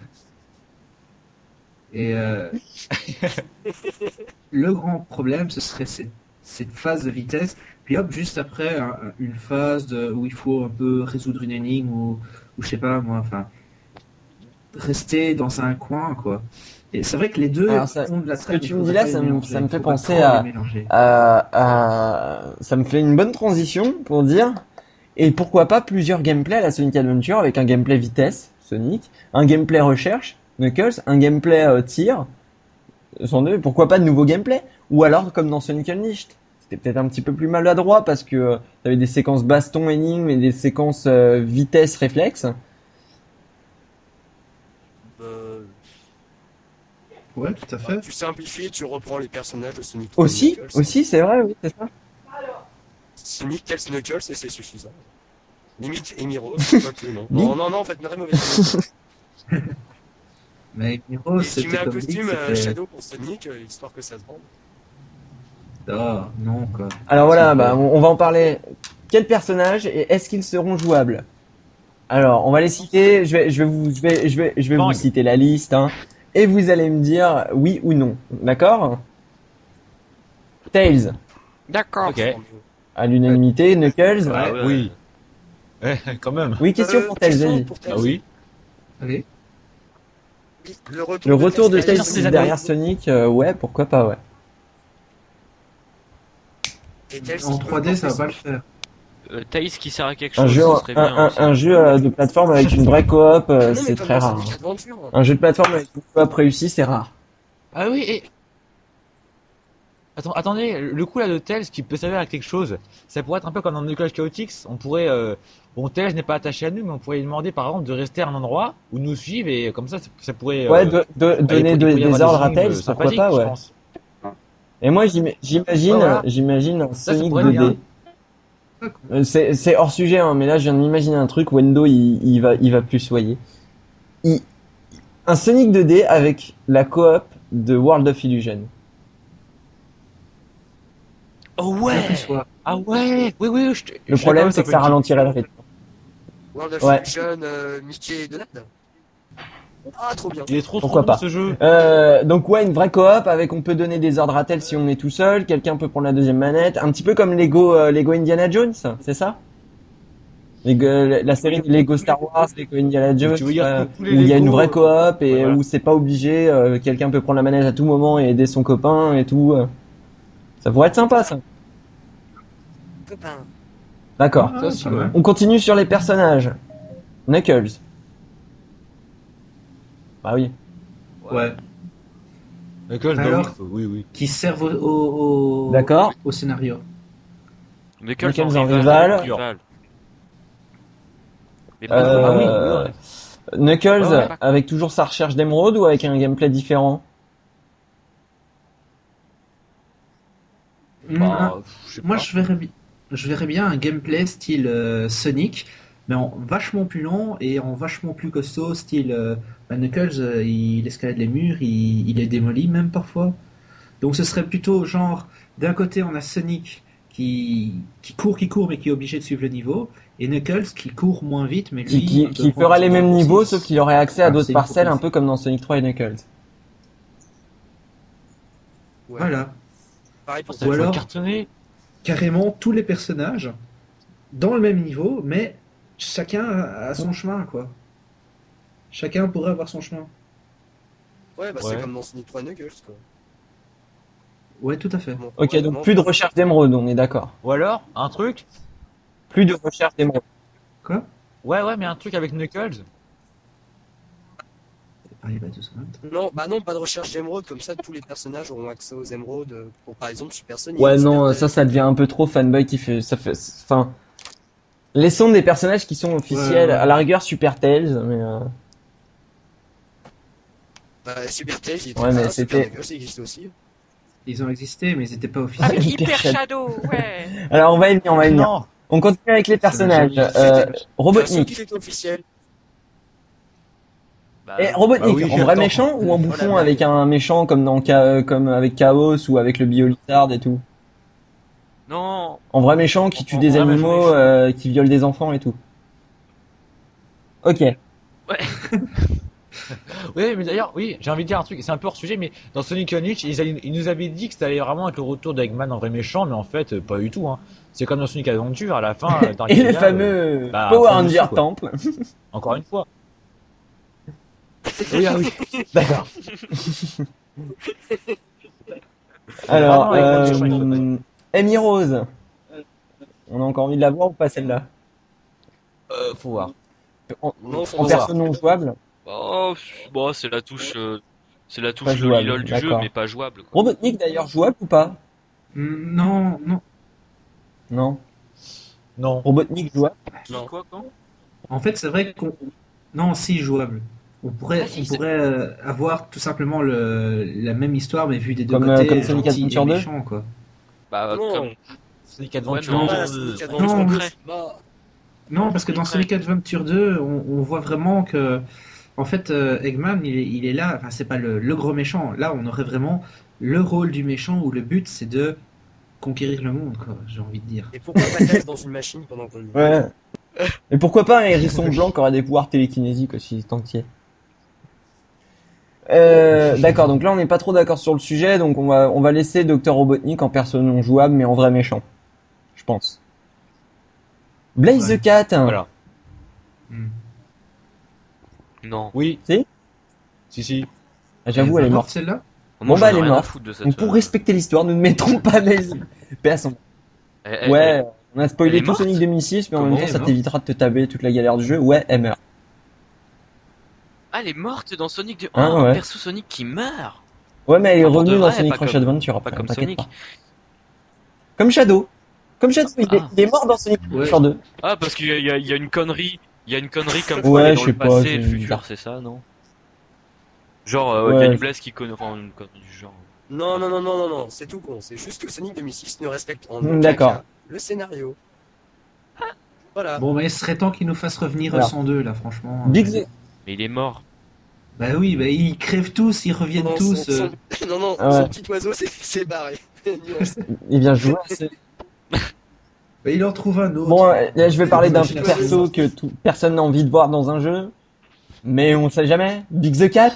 Et le grand problème, ce serait cette phase de vitesse, puis hop, juste après, une phase où il faut un peu résoudre une énigme ou je sais pas moi, enfin, rester dans un coin, quoi. Et c'est vrai que les deux Alors, ont de la ce que tu me dis là, ça me fait penser ça me fait une bonne transition pour dire, et pourquoi pas plusieurs gameplays à la Sonic Adventure avec un gameplay vitesse, Sonic, un gameplay recherche, Knuckles, un gameplay tir, sans deux, pourquoi pas de nouveaux gameplays, ou alors comme dans Sonic Unleashed. C'était peut-être un petit peu plus maladroit parce que t'avais des séquences baston énigmes et des séquences vitesse réflexe. Ouais, tout à fait. Tu simplifies, tu reprends les personnages de Sonic. Aussi, Knuckles. c'est vrai, oui, c'est ça. Sonic, Tails, Knuckles, et c'est suffisant. Limite, Emiro, c'est pas que non. Non, en fait, une vraie mauvaise idée. Mais Miro, Et tu mets un costume Shadow pour Sonic, histoire que ça se vende. Ah, non, quoi. Alors voilà, S'il vous plaît. bah, on va en parler. Quels personnages et est-ce qu'ils seront jouables? Alors, on va les citer. Je vais Bang. vous citer la liste, hein, et vous allez me dire oui ou non. D'accord? Tails, D'accord. Ok. à l'unanimité. Knuckles. Ouais, Ah ouais. oui. Quand même. Oui, question pour Tails. Question Vas-y. pour Tails. Ah oui. Allez. Oui, le retour Le retour de Tails Tails derrière Sonic, ouais, pourquoi pas, ouais. Et Tails, En il peut 3D, ça va porter pas le faire. Tails qui sert à quelque Un chose, jeu, ça serait bien. aussi. un jeu de plateforme avec une vraie coop, Non, mais c'est comme très dans rare. Sonic Adventure. Un jeu de plateforme avec une coop réussie, c'est rare. Ah oui, et... Attendez, le coup là de Tails qui peut servir à quelque chose, ça pourrait être un peu comme dans Knuckles Chaotix, on pourrait... Bon, Tails n'est pas attaché à nous, mais on pourrait lui demander par exemple de rester à un endroit où nous suivre, et comme ça pourrait... Ouais, donner il pourrait y des avoir ordres à énigmes Tails, pourquoi sympathiques, pas, je ouais. pense. Et moi, j'imagine, Voilà. j'imagine un Ça Sonic pourrait être 2D. C'est hors sujet, hein, mais là, je viens de m'imaginer un truc. Wendo, il va plus soyer. Un Sonic 2D avec la coop de World of Illusion. Oh Quoi ouais. que ce soit. Ah ouais, oui, Le problème, c'est que ça ralentirait le rythme. World of Ouais. Illusion, Mickey et Donald. Ah, trop bien. Il est trop Pourquoi bon pas. ce jeu. Donc ouais, une vraie coop avec on peut donner des ordres à tel si on est tout seul, quelqu'un peut prendre la deuxième manette, un petit peu comme Lego Indiana Jones, c'est ça? La série de Lego Star Wars, Lego Indiana Jones, Tu veux dire tous où les il y a une Lego, vraie coop et ouais, voilà. où c'est pas obligé, quelqu'un peut prendre la manette à tout moment et aider son copain et tout. Ça pourrait être sympa ça. Copain. D'accord. Ça, c'est pas mal. On continue sur les personnages. Knuckles. Bah oui. Ouais. Knuckles, Alors oui. Qui servent D'accord. au scénario. Knuckles Knuckles en en rival. rival. Mais Euh, pas Ah oui, trop. oui. Knuckles Ouais. avec toujours sa recherche d'émeraude ou avec un gameplay différent? Bah, je sais Moi, pas. je verrais bien un gameplay style Sonic, mais en vachement plus long et en vachement plus costaud, style Knuckles, il escalade les murs, il les démolit même parfois. Donc ce serait plutôt genre, d'un côté on a Sonic qui court, mais qui est obligé de suivre le niveau, et Knuckles qui court moins vite, mais lui... Qui peut fera prendre les son mêmes temps niveaux, aussi. sauf qu'il aurait accès à Ah, d'autres c'est parcelles, un hypocrite. peu comme dans Sonic 3 et Knuckles. Ouais. Voilà. Pareil pour Ça Ou faut alors- cartonner. Carrément tous les personnages dans le même niveau, mais chacun a son chemin, quoi. Chacun pourrait avoir son chemin. Ouais, bah Ouais. c'est comme dans Sonic 3 Knuckles, quoi. Ouais, tout à fait. Bon, Ok, ouais, donc non, plus de recherche d'émeraude, on est d'accord. Ou alors, un truc. Plus de recherche d'émeraude. Quoi? Ouais, mais un truc avec Knuckles. Pareil, bah, tout ça. Non, bah non, pas de recherche d'émeraude, comme ça tous les personnages auront accès aux émeraudes pour par exemple Super Sonic. Ouais, non, Super ça devient un peu trop fanboy qui fait, enfin, laissons des personnages qui sont officiels, Ouais. à la rigueur Super Tails, mais Bah, Super Tails, il était Ouais, mais là, Super c'était- Knuckles, il existait aussi. Ils ont existé, mais ils n'étaient pas Avec officiels. Hyper Shadow, ouais. Alors on va y venir. Non. On continue avec les personnages. C'était- Robotnik. Sonic était officiel. Bah, Et Robotnik, Bah oui, en vrai attends. méchant ou en bouffon blague. avec un méchant comme comme avec Chaos ou avec le Biolizard et tout. non. En vrai méchant qui tue En des vrai animaux, méchant. qui viole des enfants et tout. Ok. Oui, mais d'ailleurs, oui, j'ai envie de dire un truc, c'est un peu hors sujet, mais dans Sonic Unleashed, ils nous avaient dit que ça allait vraiment être le retour d'Eggman en vrai méchant, mais en fait, pas du tout, hein. C'est comme dans Sonic Adventure, à la fin, Dark Et le Knight, fameux bah, Power pas dessus, Ranger quoi. Temple. Encore une fois. Oui, ah oui, d'accord. Alors, Vraiment, avec le méchant, Amy Rose. On a encore envie de la voir ou pas celle-là? Faut voir. En, Non, faut en voir. perso non jouable. Oh, bon, c'est la touche Pas jouable, lolilol du jeu, d'accord. mais pas jouable. Quoi. Robotnik d'ailleurs jouable ou pas? Non, non. Non. Non. Robotnik jouable. Non. Quoi, quand En fait, c'est vrai qu'on... Non, si, jouable. On pourrait, si, on c'est- pourrait avoir tout simplement la même histoire, mais vue des deux Comme, côtés, comme Sonic gentil et Adventure 2? méchant, quoi. Bah, Non. comme. Sonic Ouais, Adventure. mais en- Bah, euh, Sonic en Adventure non, 2, concret. bah, Non, parce que dans Sonic Adventure 2, on voit vraiment que, en fait, Eggman, il est là, enfin, c'est pas le gros méchant. Là, on aurait vraiment le rôle du méchant où le but, c'est de conquérir le monde, quoi, j'ai envie de dire. et pourquoi pas Tails dans une machine pendant qu'on y est. Ouais. Et pourquoi pas un hérisson blanc qui aurait des pouvoirs télékinésiques aussi, tant qu'il y est. D'accord, donc là on n'est pas trop d'accord sur le sujet, donc on va laisser Dr Robotnik en perso non jouable, mais en vrai méchant. Je pense. Blaze Ouais. the Cat. Voilà. Hmm. Non. Oui. Si Si. Ah, j'avoue, elle est morte. Celle-là? Moi, bah, j'en ai elle est rien à morte. foutre de cette, Donc pour respecter l'histoire, nous ne mettrons pas Blaze. Paix à son- Ouais, on a elle spoilé est tout morte Sonic 2006, mais en même Comment temps elle est ça morte t'évitera de te taber toute la galère du jeu. Ouais, elle meurt. Ah, elle est morte dans Sonic 2. Ah, Oh, ouais. perso Sonic qui meurt. Ouais, mais elle est Ah, pour revenue de dans vrai, Sonic pas Rush comme- Adventure après, Pas comme t'inquiète Sonic. pas. Comme Shadow. Comme Shadow, Ah. il est mort dans Sonic Ouais. Rush 2. Ah, parce qu'il y a une connerie. Il y a une connerie comme Ouais, quoi il est je dans sais le pas, passé c'est et le futur, bizarre. c'est ça, non? Genre, il y Ouais. a une Blaze qui connaît, enfin, une connerie du genre. Non, c'est tout con. C'est juste que Sonic 2006 ne respecte en aucun D'accord. cas le scénario. Voilà. Bon, mais il serait temps qu'il nous fasse revenir Alors. 102, là, franchement. Big The... Mais il est mort. Bah oui, bah ils crèvent tous, ils reviennent Non, tous. non, Ah ouais. son petit oiseau s'est barré. Nuance. Il vient jouer. Bah, il en trouve un autre. Bon, là je vais parler d'un Imagine- perso que personne n'a envie de voir dans un jeu. Mais on sait jamais. Big the Cat.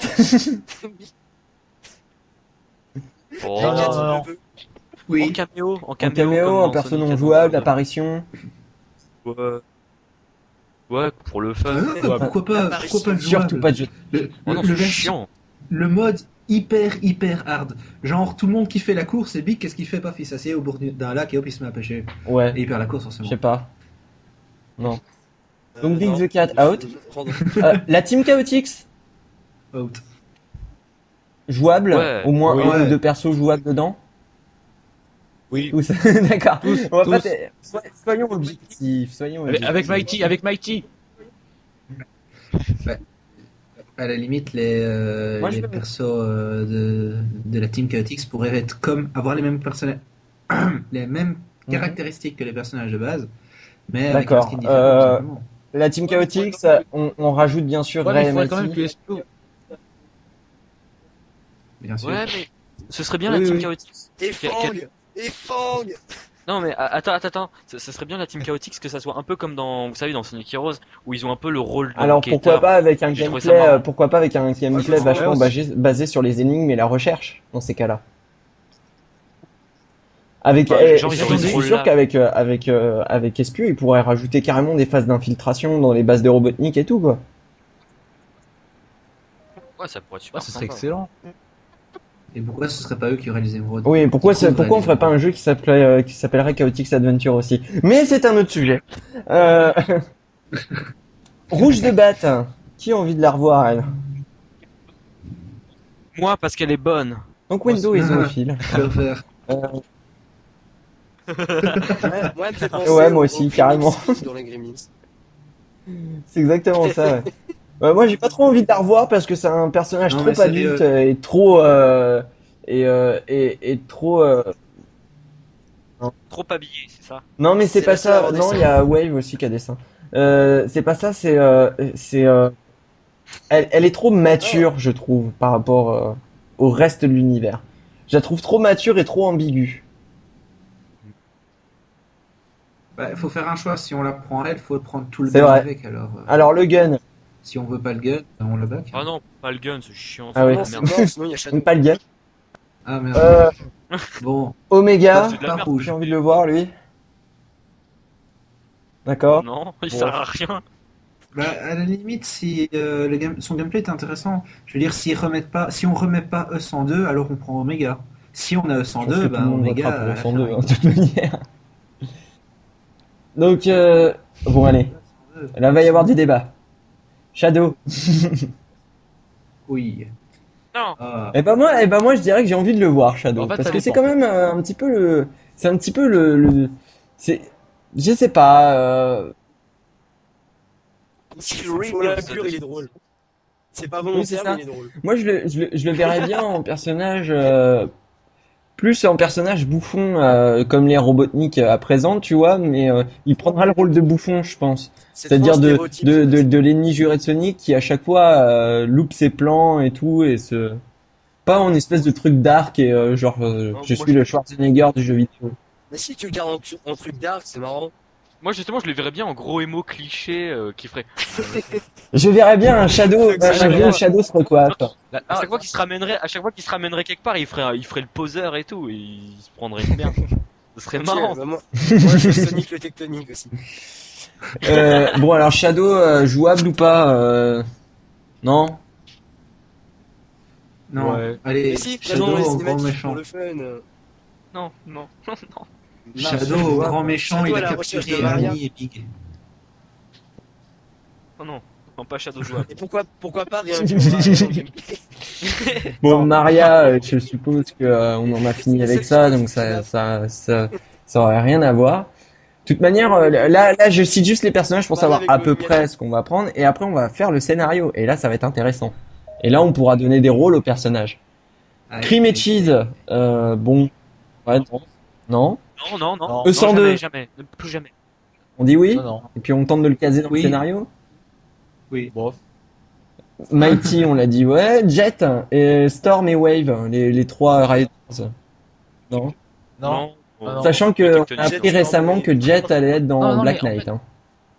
Oh, Non, Regarde, non, non. je veux. En Oui. caméo, En caméo, comme en dans perso Sonic non Adventure jouable, 2. apparition. Ouais. Ouais, pour le fun. Ah, pourquoi pas le L'apparition. Surtout jouable. pas de jeu. Oh non, le c'est version- chiant. le mode hyper hard. Genre, tout le monde qui fait la course, et Big, qu'est-ce qu'il fait? Paf, il s'assied au bord d'un lac et hop, il se met à pêcher. Et Ouais, il perd la course, je forcément. sais pas. Non. Donc Big Non. the Cat out. Pardon. La Team Chaotix, Out. jouable. Ouais. Au moins Oui. un Ouais. ou deux persos jouables dedans. Oui. Tous. D'accord. Tous, On va pas tous. soyons objectifs. Soyons objectifs. Avec Mighty. À la limite, Moi, je les peux- persos de la Team Chaotix pourraient être comme avoir les mêmes personnages, les mêmes caractéristiques que les personnages de base, mais avec un D'accord. skin différent. tout simplement. La Team Chaotix, on rajoute bien sûr Ouais, mais Ray il et faudrait quand même Mighty. que Espio. Bien sûr. Ouais, mais Ce serait bien Oui, la team oui. chaotique. Et Fang. Et Fang. Non mais attends. Ce serait bien la team chaotique que ça soit un peu comme dans, vous savez, dans Sonic Heroes où ils ont un peu le rôle de Alors pourquoi enquêteur. pas avec un J'ai trouvé ça gameplay, marrant. pourquoi pas avec un gameplay je vachement vois aussi. basé sur les énigmes et la recherche dans ces cas-là. Avec, Ouais, genre, ils je auraient ce suis sûr rôle-là. avec Espieu, ils pourraient rajouter carrément des phases d'infiltration dans les bases de Robotnik et tout quoi. Ouais, ça pourrait être super Ouais, ce serait sympa. excellent. Et pourquoi ce serait pas eux qui auraient les émeraudes? Oui, pourquoi Qui trouveraient pourquoi on les ferait pas un émeraudes? jeu qui s'appellerait Chaotix Adventure aussi? Mais c'est un autre sujet. Euh, Rouge de Batte. Qui a envie de la revoir elle? Moi, parce qu'elle est bonne. Donc Windows est zoophile. Pervers. Euh, Moi, elle me fait penser Ouais, moi au aussi, Gremlins carrément. Steve dans les Gremlins. c'est exactement ça. Ouais. Moi, j'ai pas trop envie de la revoir parce que c'est un personnage Non, trop mais sérieux. adulte et trop et trop. Trop habillée, c'est ça. Non, mais c'est C'est pas la seule à ça. avoir des Non, il y a Wave aussi qui a des seins. C'est pas ça. Elle est trop mature, je trouve, par rapport au reste de l'univers. Je la trouve trop mature et trop ambiguë. Bah, faut faire un choix. Si on la prend elle, faut prendre tout le C'est gun vrai. avec. Alors le gun, Si on veut pas le gun, on le back. Ah non, pas le gun, c'est chiant. Ah c'est ouais. de Non, la c'est merde. mort, sinon il y a Shadow. pas le gun. Ah merde. Euh, Bon, Omega, C'est de la pas merde. rouge. j'ai envie de le voir lui. D'accord. Non, il Bon. sert à rien. Bah, à la limite, si son gameplay est intéressant, je veux dire, si on remet pas E102, alors on prend Omega. Si on a Je pense que E102, tout bah le monde Omega. votera pour à la 102 Ferrari. hein, de toute manière. Donc bon allez, là va y avoir du débat. Shadow. Oui. Non. Ah. Eh ben moi je dirais que j'ai envie de le voir Shadow En fait, parce ça que c'est dépend, quand même un petit peu c'est un petit peu c'est je sais pas Faut la pure, il est drôle. C'est pas Oui, c'est volontaire, ça. mais il est drôle. moi je le verrais bien en personnage plus en personnage bouffon comme les Robotnik à présent, tu vois, mais il prendra le rôle de bouffon, je pense. C'est C'est-à-dire trop un stéréotype, de l'ennemi juré de Sonic qui à chaque fois loupe ses plans et tout et pas en espèce de truc dark et genre Non, je moi, suis le Schwarzenegger du jeu vidéo. Mais si tu le gardes en truc dark, c'est marrant. Moi, justement, je le verrais bien en gros émo cliché qui ferait. Je verrais bien un Shadow, un jamais. jeu où Shadow se recoiffe. À chaque fois qu'il se ramènerait quelque part, il ferait le poseur et tout, et il se prendrait une merde. Ce serait marrant. Bah, moi, je veux Sonic le tectonique aussi. Bon alors Shadow jouable ou pas non. Non. Ouais. Allez, Mais si, Shadow présent les au grand cinématiques méchant. pour le fun. Non, non, non. Shadow au grand méchant, Shadow il à a la recherche capturé de Maria. Annie et Big. Non, pas Shadow jouable. Et pourquoi pas réinduire Bon Maria, je suppose que on en a fini avec ça, donc ça aurait rien à voir. De toute manière, là je cite juste les personnages pour savoir à peu près ce qu'on va prendre, et après on va faire le scénario, et là ça va être intéressant. Et là on pourra donner des rôles aux personnages. Allez, Cream et Cheese, bon, ouais, non, Non. Non. E102. Jamais. Plus jamais. On dit oui, Non, non. et puis on tente de le caser dans Oui. le scénario. Oui. Bon. Mighty, on l'a dit, ouais, Jet, et Storm et Wave, les trois Riders. Non. Non. non. Sachant que Le on a tectonique, appris non. récemment que Jet allait être dans Non, Black mais en Knight. fait- Hein.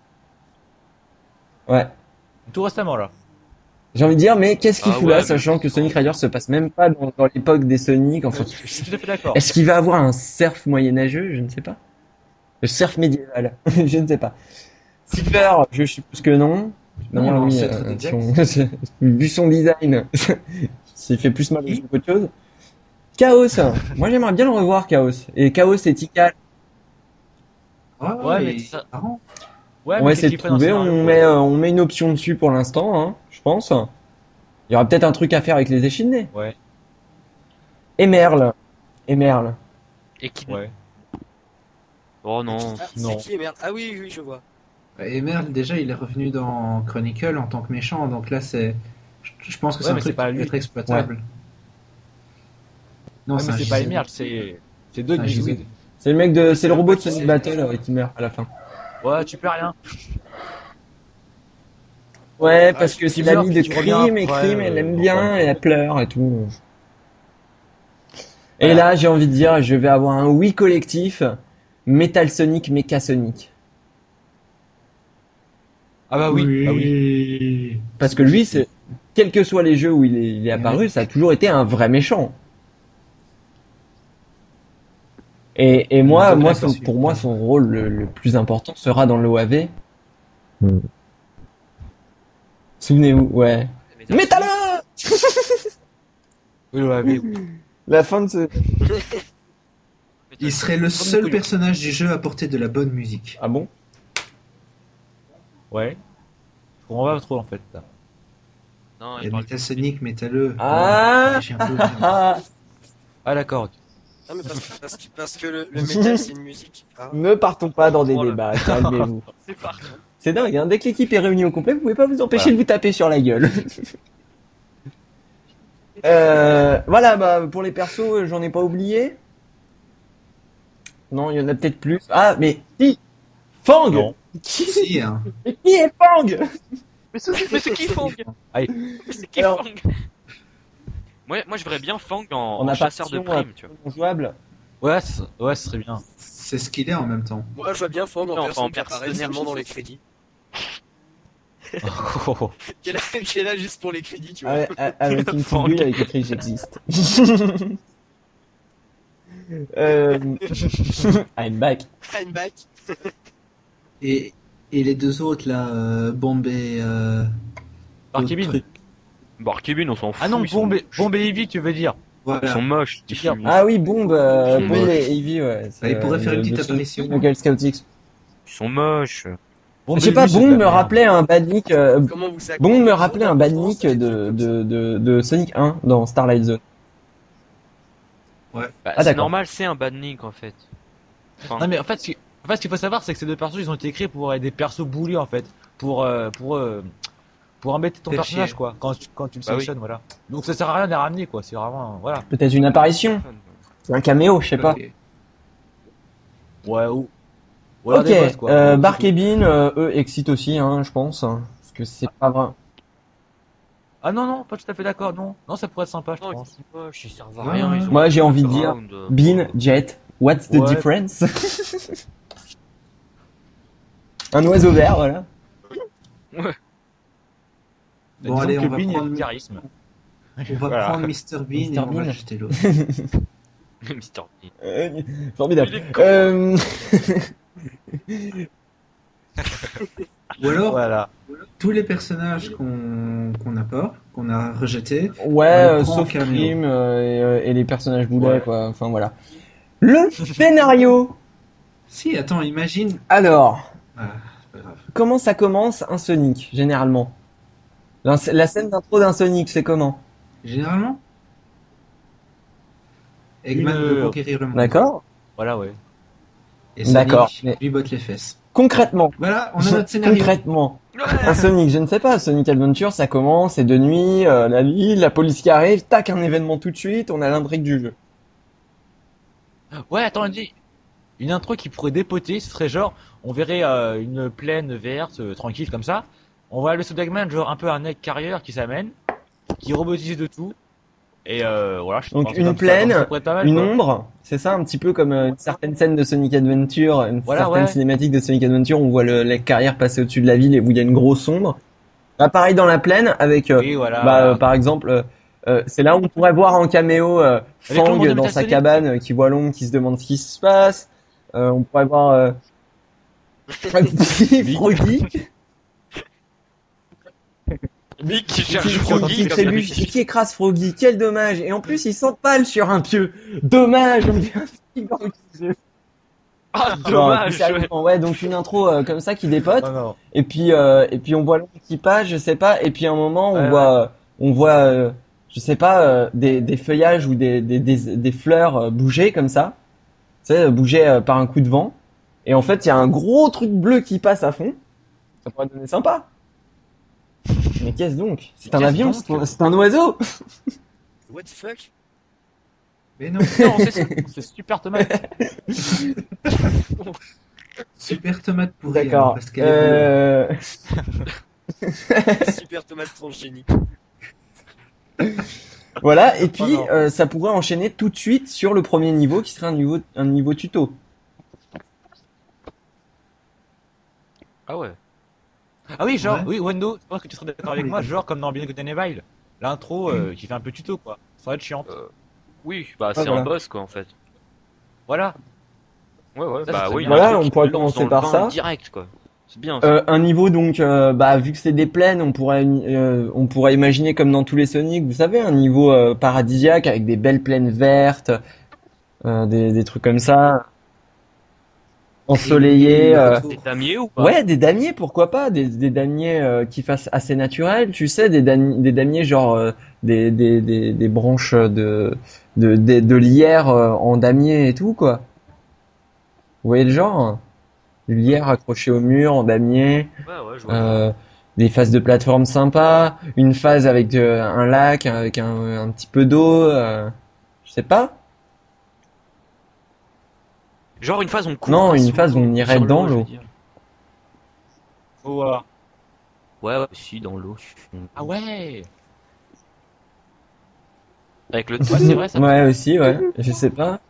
Ouais. Tout récemment, là. J'ai envie de dire, mais qu'est-ce qu'il Ah fout ouais, là, mais- sachant que Sonic Riders se passe même pas dans l'époque des Sonic. Enfin, Je suis tout à fait d'accord. est-ce qu'il va avoir un surf moyenâgeux? Je ne sais pas. Le surf médiéval, je ne sais pas. Silver, je suppose que non. De Non, manière, oui, l'ancêtre de vu son design, s'il fait plus mal au jeu qu'autre chose. Chaos, moi j'aimerais bien le revoir, Chaos. Et Chaos et Tikal. Ah, Ouais, mais mais ça- marrant. Ouais, On va mais essayer de qu'est-ce qu'il ferait dans le trouver, scénario, on met une option dessus pour l'instant, hein, je pense. Il y aura peut-être un truc à faire avec les échidnés. Ouais. Et Merle. Et qui. Ouais. Oh non. Ah, Non. c'est qui, merde? Ah oui, je vois. Et Merle, déjà, il est revenu dans Chronicle en tant que méchant, donc là, je pense que c'est Ouais, un mais truc c'est pas qui peut lui. être exploitable. Non, Ouais, mais un c'est pas JZ. Emerald, c'est deux Un JZ. Gizweed. C'est le mec c'est le robot de c'est- Sonic Battle qui meurt à la fin. Ouais, tu peux rien. Ouais, parce que c'est tu meurs, l'ami de puis tu reviens Cream, et après, Cream, elle aime bon, bien, ouais. et elle pleure et tout. Et là, j'ai envie de dire, je vais avoir un oui collectif, Metal Sonic, Mecha Sonic. Ah bah oui, bah oui. Parce que lui, c'est, quels que soient les jeux où il est apparu, ça a toujours été un vrai méchant. Et moi, pour moi, son rôle le plus important sera dans l'OAV. Souvenez-vous, ouais. Métal! Oui, ouais, La fin de ce... Il serait le seul personnage du jeu à porter de la bonne musique. Ah bon? ouais. Je comprends pas trop en fait. Non, Il y il a parle Metal Sonic, Métalleux. Ah! J'ai un peu- Ah d'accord. Ok. Ah, mais parce que le métal, c'est une musique. Ah. Ne partons pas dans des Oh là. débats, calmez-vous. C'est parti. C'est dingue, hein. Dès que l'équipe est réunie au complet, vous pouvez pas vous empêcher Voilà. de vous taper sur la gueule. Voilà, bah, pour les persos, j'en ai pas oublié. Non, il y en a peut-être plus. Ah, mais si! Fang! Non. Si, hein. Mais qui est Fang? Mais c'est qui Fang? Allez. Mais c'est qui Alors- Fang? Moi, je verrais bien Fang en En chasseur de apparition, primes, tu vois. non jouable. Ouais, ouais, ce serait bien. C'est ce qu'il est en même temps. Moi, je vois bien Fang en Non, personne en qui apparaît personnage. seulement dans les crédits. Oh. Qui est là juste pour les crédits, tu vois. Avec une Fang. figure avec écrit j'existe. I'm back. I'm back. Et les deux autres, là, Bomb et... Arkebin. truc. Bon, Arkebin, on s'en fout. Ah non, ils sont- Bombe et Eevee, tu veux dire. Ils sont Voilà. moches. Ils sont- Ah oui, Bombe, Ils sont Bombe moches. et Eevee, ouais. Bah, il pourrait faire une petite de apparition. Local Scoutix. Ils sont moches. Bombe Je sais et pas, Eevee, c'est de Bombe la me merde. rappelait un badnik, Comment vous savez Bombe me rappelait un badnik de Sonic 1 dans Starlight Zone. Bah, Ah, c'est d'accord. normal, c'est un badnik en fait. Enfin, Non mais en fait, ce qu'il faut savoir, c'est que ces deux persos, ils ont été créés pour être des persos bully en fait, pour embêter ton Faire personnage chier. quoi, quand tu le Bah oui. sélectionnes, voilà. Donc ça sert à rien de les ramener quoi, c'est vraiment voilà. Peut-être une apparition, un caméo, je sais pas. Ok. Ouais ou alors Ok, des boss, quoi. Bark et Bean, eux excitent aussi, hein, je pense, hein, parce que c'est pas vrai. Ah non, pas tout à fait d'accord, non, ça pourrait être sympa, je non, pense. ils sont moches, ils servent à Ouais, rien. ouais. Ils ont Moi, j'ai envie de dire, background, Bean, Jet, what's the Ouais. difference? Un oiseau vert, voilà. Bah, Bon, disons allez, que on va Bean, il a prendre- du charisme. On va Voilà. prendre Mr. Bean et Mr. on va Bean. jeter l'autre. Mr. Bean. Formidable. Il est con. Ou alors, Voilà. tous les personnages qu'on a pas, qu'on a rejetés, Ouais, On le prend en sauf caméo. Crime et les personnages boulets, Ouais. quoi. Enfin, voilà. Le scénario. si, attends, imagine... Alors, Ah, c'est pas grave. comment ça commence un Sonic, généralement? La scène d'intro d'un Sonic, c'est comment? Généralement Eggman Une- veut conquérir le monde. D'accord? Voilà, ouais. Et Sonic D'accord, mais- lui botte les fesses. Concrètement. Voilà, on a notre scénario. Concrètement. Un Sonic, je ne sais pas, Sonic Adventure, ça commence, c'est de nuit, la ville, la police qui arrive, tac, un événement tout de suite, on a l'intrigue du jeu. Ouais, attends, on dit une intro qui pourrait dépoter, ce serait genre, on verrait une plaine verte, tranquille comme ça. On voit le Eggman, genre un peu un egg carrier qui s'amène, qui robotise de tout. Et voilà, je Donc, pense que une comme ça, plaine, ça pourrait être pas mal, Une quoi. ombre, c'est ça, un petit peu comme une certaine scène de Sonic Adventure, une Voilà, certaine ouais. cinématique de Sonic Adventure, on voit la carrière passer au-dessus de la ville et où il y a une grosse ombre. Bah, pareil dans la plaine, avec, Oui, voilà. par exemple, c'est là où on pourrait voir en caméo Avec Fang l'ombre de dans Metal sa Sonic. cabane, qui voit l'ombre, qui se demande ce qui se passe. On pourrait voir Froggy Mick qui qui, cherche qui Froggy. comme trébuche, qui écrase Froggy. Quel dommage! Et en plus, il s'empale sur un pieu. Dommage! On dirait un petit gant qui se- Ah, Non, dommage. plus sérieusement, ouais, donc une intro comme ça qui dépote. Non. Et puis on voit l'ombre qui passe, je sais pas. Et puis à un moment, Ouais, on voit, je sais pas, des feuillages ou des fleurs bouger comme ça. Tu sais, bouger par un coup de vent. Et en fait, il y a un gros truc bleu qui passe à fond. Ça pourrait donner sympa. Mais qu'est-ce donc? C'est un Qu'est-ce avion? donc C'est un oiseau? What the fuck? Mais non, Non, c'est super tomate. super tomate pourrie. D'accord. alors, parce qu'elle est bleue. Super tomate transgénique. Voilà, et puis Oh non. ça pourrait enchaîner tout de suite sur le premier niveau qui serait un niveau tuto. Ah ouais. Ah oui, genre, Ouais. oui, Wendo, je pense que tu serais d'accord avec moi, genre comme dans Beyond Good and Evil. L'intro qui fait un peu tuto, quoi. Ça va être chiante. Oui, bah Ouais, c'est voilà. un boss quoi en fait. Voilà. Ouais ouais, Ça, bah c'est oui, bien. un Voilà, truc on qui pourrait te lance commencer dans le par bain ça. direct quoi. C'est bien ça. Un niveau donc, bah vu que c'est des plaines, on pourrait imaginer comme dans tous les Sonic, vous savez, un niveau paradisiaque avec des belles plaines vertes, des trucs comme ça, ensoleillés. Le Des retour. damiers ou pas? Ouais, des damiers, pourquoi pas, des damiers qui fassent assez naturel, tu sais, des damiers genre des branches de lierre en damier et tout quoi. Vous voyez le genre? Hein. Du lierre accroché au mur en damier. Ouais ouais, je vois bien. Des phases de plateforme sympas, une phase avec un lac, avec un petit peu d'eau, je sais pas. Genre une phase où on Non, courra une sous phase où l'eau, on irait sur dans l'eau, je veux l'eau. dire. Ouah. Ouais ouais, si dans l'eau. Ah ouais. Avec le Ouais, c'est vrai, ça. Ouais, aussi, ouais, je sais pas.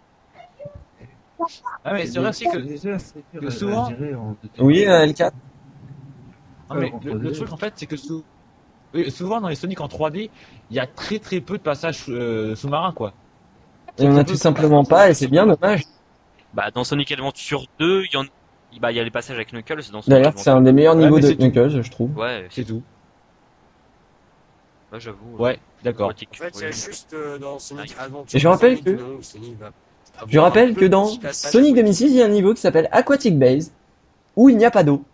Ah mais c'est vrai aussi Déjà, c'est dur que à souvent. gérer en 2D. Oui, L4. Non mais En le 3D. truc en fait, c'est que oui, souvent dans les Sonic en 3D, il y a très très peu de passages sous-marins, quoi. Il y Très en très a tout peu. simplement pas et c'est bien dommage. Bah dans Sonic Adventure 2, il y a les passages avec Knuckles dans Sonic D'ailleurs, c'est un Adventure des 2. meilleurs Ouais, niveaux mais de c'est tout. Knuckles, je trouve. Ouais, C'est tout. ouais, j'avoue. Ouais, d'accord. Aquatic En fait, il y a Free. juste dans Sonic Ouais. Adventure. Et je rappelle Sonic, que, non, où Sonic va je avoir un rappelle que dans petit passage Sonic aquatique. 2006, il y a un niveau qui s'appelle Aquatic Base, où il n'y a pas d'eau.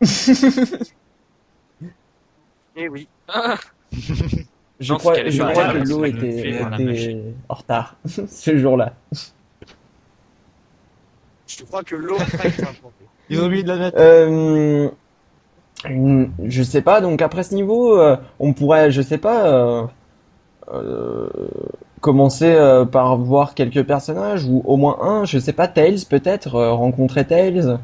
Eh oui. Je Non, c'est qu'elle est je pas crois là, que là, l'eau c'est fait par la magie. était en retard ce jour-là. Je crois que l'eau n'a pas été implantée. Ils ont oublié de la mettre. Je sais pas, donc après ce niveau, on pourrait, je sais pas, euh, commencer par voir quelques personnages, ou au moins un, je sais pas, Tails peut-être, rencontrer Tails.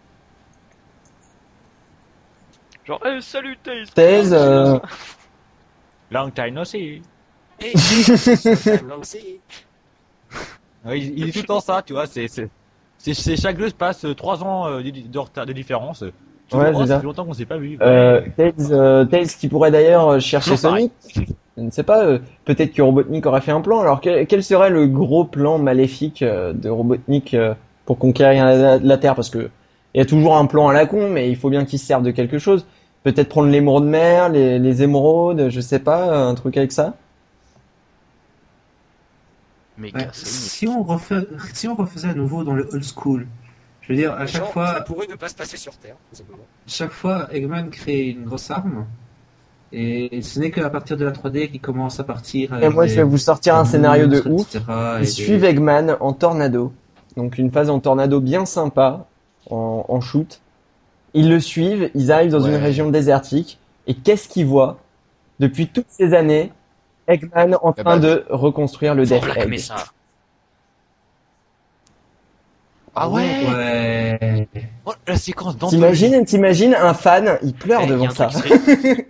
Genre, hey, salut Tails. Tails, Long time no see. Hey, I'm lancé. Ouais, il est tout le temps ça, tu vois. Chaque jeu se passe 3 ans de retard, de différence. Toujours, ouais, oh, c'est ça ça. fait longtemps qu'on s'est pas vu. Ouais. Tails qui pourrait d'ailleurs chercher Toujours pareil. Sonic. Je ne sais pas, peut-être que Robotnik aurait fait un plan. Alors quel serait le gros plan maléfique de Robotnik pour conquérir la Terre? Parce que il y a toujours un plan à la con, mais il faut bien qu'il se serve de quelque chose. Peut-être prendre l'émeraude mer, les émeraudes, je sais pas, un truc avec ça. Mais Ouais, Sonic. si on refaisait à nouveau dans le old school, je veux dire, à Genre, ça pourrait ne pas se passer sur Terre, tout simplement. chaque fois, Eggman crée une grosse arme, et ce n'est qu'à partir de la 3D qu'il commence à partir Et avec moi, je vais vous sortir un scénario de monstres, ouf. etc., Ils suivent Eggman en tornado. Donc une phase en tornado bien sympa, en shoot. Ils le suivent, ils arrivent dans une Ouais. région désertique. Et qu'est-ce qu'ils voient? Depuis toutes ces années, Eggman en Eh train ben, de reconstruire le Death Black Egg. Mesa. Ah ouais. Ouais. Oh, la séquence d'anthologie. T'imagines un fan, il pleure Eh, y a devant un ça. truc qui serait-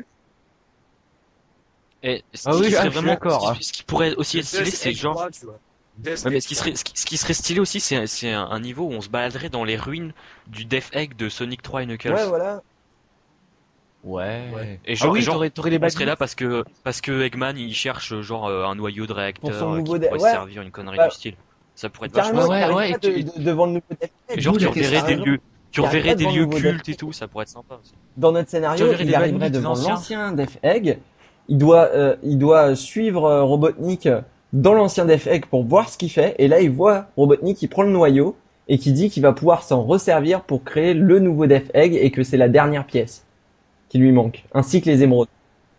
Et ce Ah oui, qui serait je suis vraiment, d'accord, hein. ce qui pourrait aussi être stylé, Death c'est Egg genre. 3, tu vois. Death Ouais, mais Egg ce qui serait stylé aussi, c'est un niveau où on se baladerait dans les ruines du Death Egg de Sonic 3 et Knuckles. Ouais, voilà. Ouais. Et Ah genre, oui, et genre, t'aurais les on serait là bagnoles. parce que Eggman il cherche genre un noyau de Pour son réacteur nouveau qui pourrait ouais. servir une connerie Bah, du style. Ça pourrait être vachement. Carrément, Ouais, il ouais, arrive ouais, pas et devant le nouveau Death Et Egg. genre, tu la reverrais question, des raison. lieux, tu Il arrive reverrais pas des devant le lieux nouveau cultes Death et tout, ça pourrait être sympa aussi. Dans notre scénario, verrais il des arriverait bagnoles des devant anciens. l'ancien Death Egg. Il doit suivre Robotnik dans l'ancien Death Egg pour voir ce qu'il fait. Et là, il voit Robotnik qui prend le noyau et qui dit qu'il va pouvoir s'en resservir pour créer le nouveau Death Egg et que c'est la dernière pièce qui lui manque, ainsi que les émeraudes.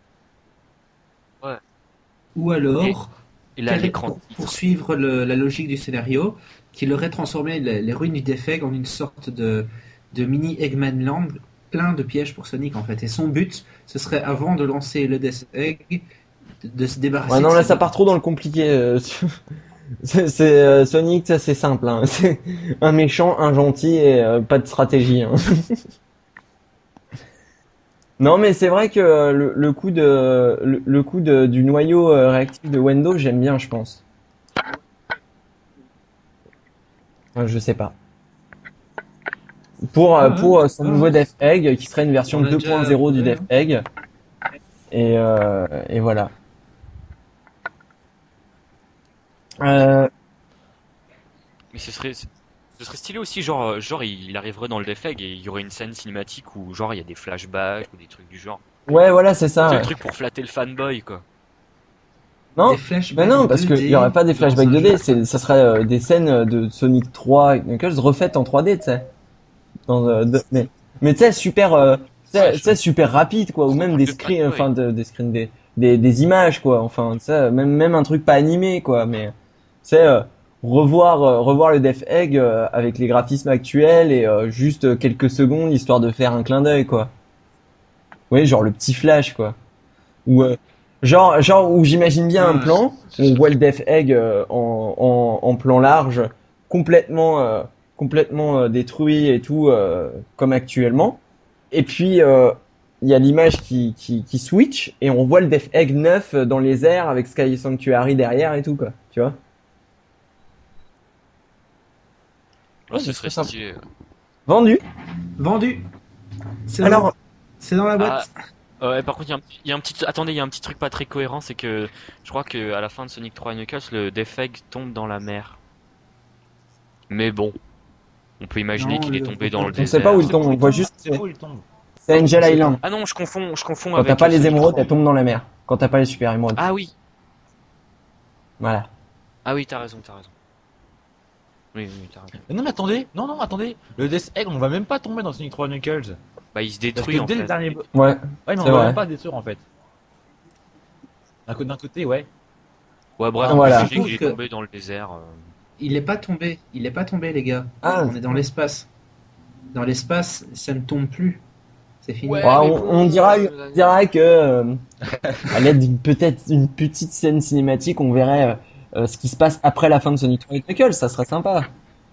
Ou alors, Et là, l'écran pour de titre. poursuivre la logique du scénario, qu'il aurait transformé les ruines du Death Egg en une sorte de mini Eggman Land, plein de pièges pour Sonic en fait. Et son but, ce serait avant de lancer le Death Egg, de se débarrasser Ouais, non, de là, ces ça ruines. part trop dans le compliqué. Sonic, ça c'est simple. Hein. C'est un méchant, un gentil et pas de stratégie. Hein. Non, mais c'est vrai que le coup du noyau réactif de Wendo, j'aime bien, je pense. Je sais pas. Pour son nouveau Death Egg, qui serait une version On a déjà 2.0 du prouvé, Death Egg. Et voilà. Mais ce serait stylé aussi, genre il arriverait dans le Death Egg et il y aurait une scène cinématique où genre il y a des flashbacks ou des trucs du genre. Ouais, voilà, c'est ça. C'est Ouais. le truc pour flatter le fanboy quoi. Non, Des flashbacks non, parce 2D qu'il y aurait pas des dans flashbacks un 2D, jeu. ça serait des scènes de Sonic 3 Knuckles refaites en 3D, tu sais. Mais tu sais, tu sais, super rapide, quoi, ou même des screens, enfin, des screens, des images, quoi, enfin, tu sais, même un truc pas animé, quoi, mais, tu sais, revoir le Death Egg avec les graphismes actuels et juste quelques secondes histoire de faire un clin d'œil, quoi. Oui, genre le petit flash, quoi. Ou genre où j'imagine bien un Ouais. plan où on voit le Death Egg en plan large, complètement détruit et tout comme actuellement. Et puis il y a l'image qui switch et on voit le Death Egg neuf dans les airs avec Sky Sanctuary derrière et tout quoi. Tu vois? Alors, Ouais, ce ce serait serait stylé. Vendu. Vendu. C'est Alors bon. C'est dans la boîte. Ouais, par contre, attendez, il y a un petit truc pas très cohérent, c'est que je crois que à la fin de Sonic 3 et Knuckles, le Death Egg tombe dans la mer. Mais bon, on peut imaginer Non, qu'il est le- tombé dans le on sait pas où désert. il tombe, on voit juste C'est où il tombe. c'est Angel Je sais Island. Ah non, je confonds Quand t'as avec pas les Sonic émeraudes, 3. elles tombent dans la mer. Quand t'as pas les super émeraudes. Ah oui, Voilà. ah oui, t'as raison. Oui, t'as raison. Non, mais attendez, non, attendez. Le Death Egg, on va même pas tomber dans Sonic 3 Knuckles. Bah, il se Parce détruit que en dès le fait. dernier. Ouais. Ouais, mais C'est on va vrai. même pas détruire en fait. D'un côté, ouais. Ouais, bref, Ah, on peut voilà. imaginer qu'il est Que- tombé dans le désert. Il est pas tombé. Il est pas tombé, les gars. Ah, On est dans l'espace. Dans l'espace, ça ne tombe plus. C'est fini. Ouais. ouais, mais on bon, dira que à l'aide d'une peut-être une petite scène cinématique, on verrait ce qui se passe après la fin de Sonic 3 et Knuckles, ça serait sympa.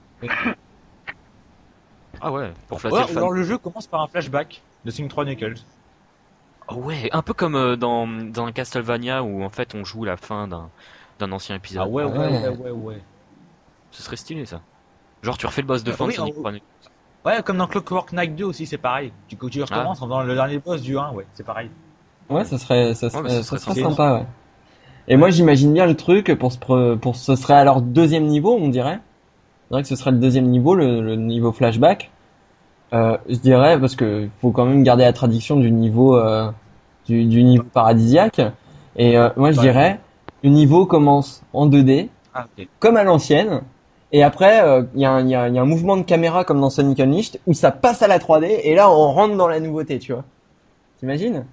Ah ouais, pour flatter Ouais, le ou fan. alors le jeu commence par un flashback de Sonic 3 Knuckles. Ah ouais, un peu comme dans un Castlevania où en fait on joue la fin d'un ancien épisode. Ah ouais, Ouais. ouais. Ce serait stylé ça. Genre tu refais le boss de fin Oui, de Sonic 3. Ouais, comme dans Clockwork Knight 2 aussi, c'est pareil. Tu Ah. recommences en faisant le dernier boss du 1, ouais, c'est pareil. Ouais, ça serait ça Ouais, mais serait, ce serait ça serait sympa. sympa, ouais. Et moi j'imagine bien le truc pour ce serait alors deuxième niveau, on dirait. Je dirais que ce serait le deuxième niveau, le niveau flashback. Je dirais parce que faut quand même garder la tradition du niveau du niveau paradisiaque. Et moi je Ouais. dirais le niveau commence en 2D Ah, ok. comme à l'ancienne. Et après, il y a un mouvement de caméra comme dans Sonic Unleashed où ça passe à la 3D et là on rentre dans la nouveauté, tu vois. T'imagines?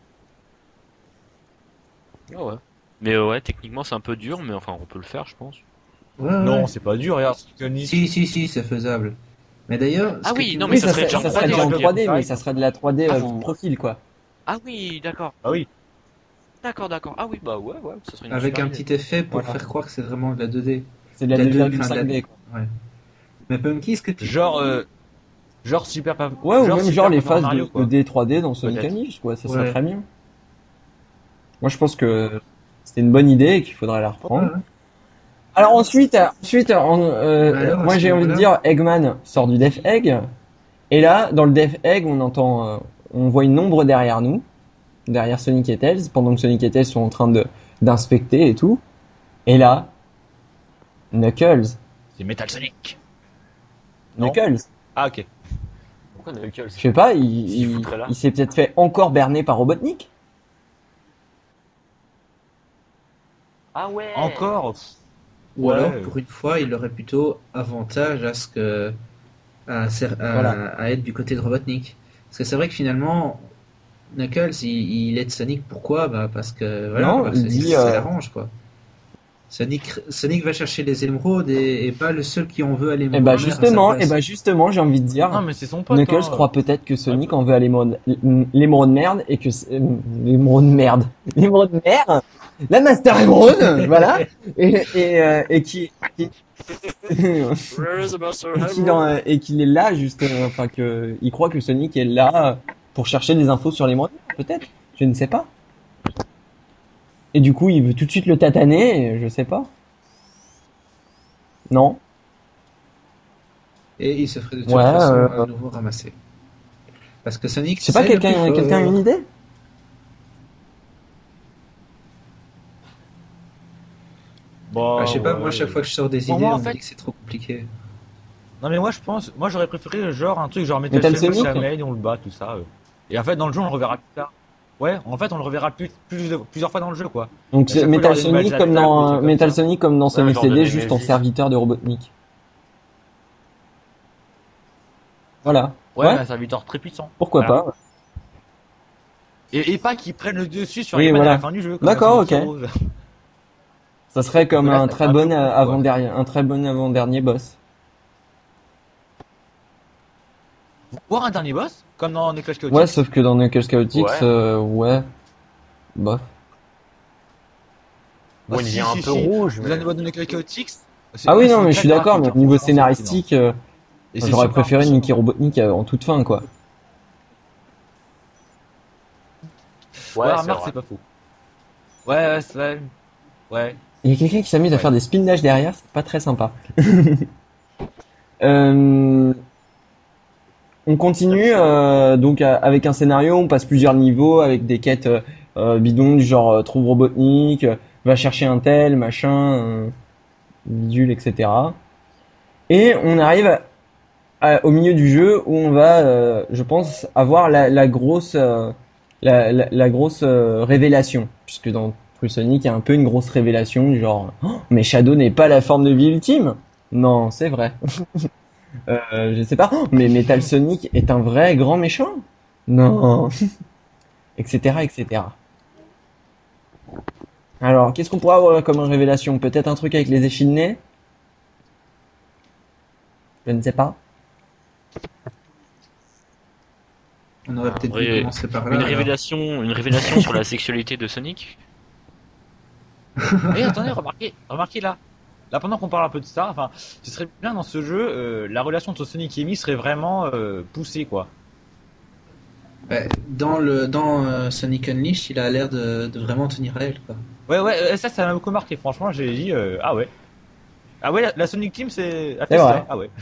Ah ouais. Mais ouais, techniquement c'est un peu dur, mais enfin on peut le faire, je pense. Ouais, ouais. Non, c'est pas dur, regarde, Sonic Unleashed. Si, c'est faisable. Mais d'ailleurs, Ah ce que oui, tu non, vois- mais Oui, ça serait déjà en ça serait 3D, déjà en je veux 3D, dire. mais ça serait de la 3D Ah, profil, quoi. Ah oui, d'accord. Ah oui. D'accord. Ah oui, bah ouais, ça serait une avec super un idée. petit effet pour Voilà. faire croire que c'est vraiment de la 2D. C'est de la La 2,5D, quoi. Ouais. Mais Punky, ce que tu Genre Super Paper Ouais, ou même genre Super les Paper phases Mario, de quoi. 2D 3D dans Sonic Peut-être. Unleashed, quoi. Ça Ouais. serait très bien. Moi, je pense que c'était une bonne idée et qu'il faudrait la reprendre. Ouais. Alors ensuite, alors, à moi ce j'ai envie de moment-là- dire, Eggman sort du Death Egg, et là, dans le Death Egg, on voit une ombre derrière nous, derrière Sonic et Tails, pendant que Sonic et Tails sont en train d'inspecter et tout. Et là, Knuckles, C'est Metal Sonic. Non. Knuckles, Ah, ok. Pourquoi Knuckles? je sais pas, S'il foutrait là. il s'est peut-être fait encore berner par Robotnik. Ah ouais! Encore. Ou Ouais. alors, pour une fois, il aurait plutôt avantage à ce que Voilà. à être du côté de Robotnik. Parce que c'est vrai que finalement, Knuckles, il aide Sonic. Pourquoi? Bah parce que voilà, Non, parce il que dit, ça l'arrange quoi. Sonic va chercher les émeraudes et pas le seul qui en veut à Et l'émeraude. bah mère à sa justement, j'ai envie de dire, Non, mais c'est son pote. Knuckles hein. croit peut-être que Sonic en veut à l'émeraude merde et que l'émeraude merde, l'émeraude merde, la Master Emeraude, voilà, et qui Where is the Master et qu'il est là juste, enfin que il croit que Sonic est là pour chercher des infos sur les moyens, peut-être. Je ne sais pas. Et du coup, il veut tout de suite le tataner, et je sais pas. Non. Et il se ferait de toute Ouais, façon à nouveau ramasser. Parce que Sonic, Je sais pas, c'est le plus fort. quelqu'un a une idée? Bon, Je sais pas, moi, ouais. chaque fois que je sors des Bon, idées, moi, en on me fait- dit que c'est trop compliqué. Non mais moi je pense, moi j'aurais préféré genre un truc genre Metal, Metal Sonic, Sonic la main, on le bat, tout ça. Et en fait dans le jeu on le reverra plus tard. Ouais, en fait on le reverra plusieurs fois dans le jeu quoi. Donc À chaque fois, Metal il y aura des Sonic nouvelles comme attaques ou des dans trucs Metal comme ça. Sonic comme dans Sonic genre de CD, juste en Nemesis. serviteur de Robotnik. Voilà. Ouais, Ouais. un serviteur très puissant. Pourquoi Voilà. pas? Et pas qu'ils prennent le dessus sur Oui, les mains voilà. à la fin du jeu. comme D'accord, dans Sonic ok. Heroes. Ça serait comme Là, un ça très fait un bon peu cool, quoi. avant-dernier, un très bon avant-dernier boss. Voir un dernier boss, comme dans Knuckles Chaotix. Ouais, sauf que dans Knuckles Chaotix, Ouais. ouais, bof. Bon, il si, devient un si, peu si. rouge, Le mais... dernier boss de Knuckles Chaotix. Ah oui, ouais, non, c'est mais très je suis d'accord, mais graphique, au niveau franchement, c'est excellent. scénaristique, Et c'est j'aurais super préféré impressionnant. Nicky Robotnik en toute fin, quoi. Ouais, Ouais, c'est remarque, vrai. c'est pas faux. Ouais, c'est vrai. Ouais. Il y a quelqu'un qui s'amuse à Ouais. faire des spinaches derrière, c'est pas très sympa. Euh, on continue donc avec un scénario, on passe plusieurs niveaux avec des quêtes bidons du genre trouve Robotnik, va chercher un tel, machin, bidule, etc. Et on arrive au milieu du jeu où on va, je pense, avoir la grosse, la grosse révélation, puisque dans True Sonic, il y a un peu une grosse révélation du genre, oh, mais Shadow n'est pas la forme de vie ultime. Non, c'est vrai. Je sais pas. Oh, mais Metal Sonic est un vrai grand méchant. Non, etc., etc. Alors, qu'est-ce qu'on pourrait avoir comme révélation? Peut-être un truc avec les échidnés? Je ne sais pas. On aurait peut-être dû Ré- commencer par là. Une alors. révélation sur la sexualité de Sonic. Et attendez, remarquez là. Là, pendant qu'on parle un peu de ça, enfin, ce serait bien dans ce jeu, la relation entre Sonic et Amy serait vraiment poussée, quoi. Ouais, dans Sonic Unleashed, il a l'air de vraiment tenir à elle, quoi. Ouais, ça m'a beaucoup marqué. Franchement, j'ai dit, ah ouais. Ah ouais, la Sonic Team, c'est. a C'est fait vrai. ça. Ah ouais.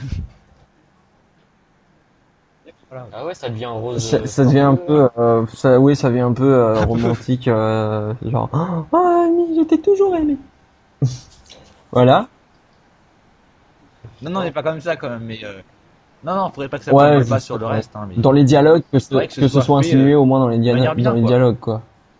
Voilà. Ah ouais, ça devient rose. Ça devient un peu, ça, oui, ça devient un peu romantique, genre, oh, Amy, je t'ai toujours aimé. Voilà. Non, mais pas comme ça quand même, mais. Non, faudrait pas que ça Ouais, prenne pas je sur sais, le ouais. reste. Hein, mais... Dans les dialogues, que vrai que ce soit fait, insinué au moins dans les, de manière bien, dans les quoi. dialogues, quoi.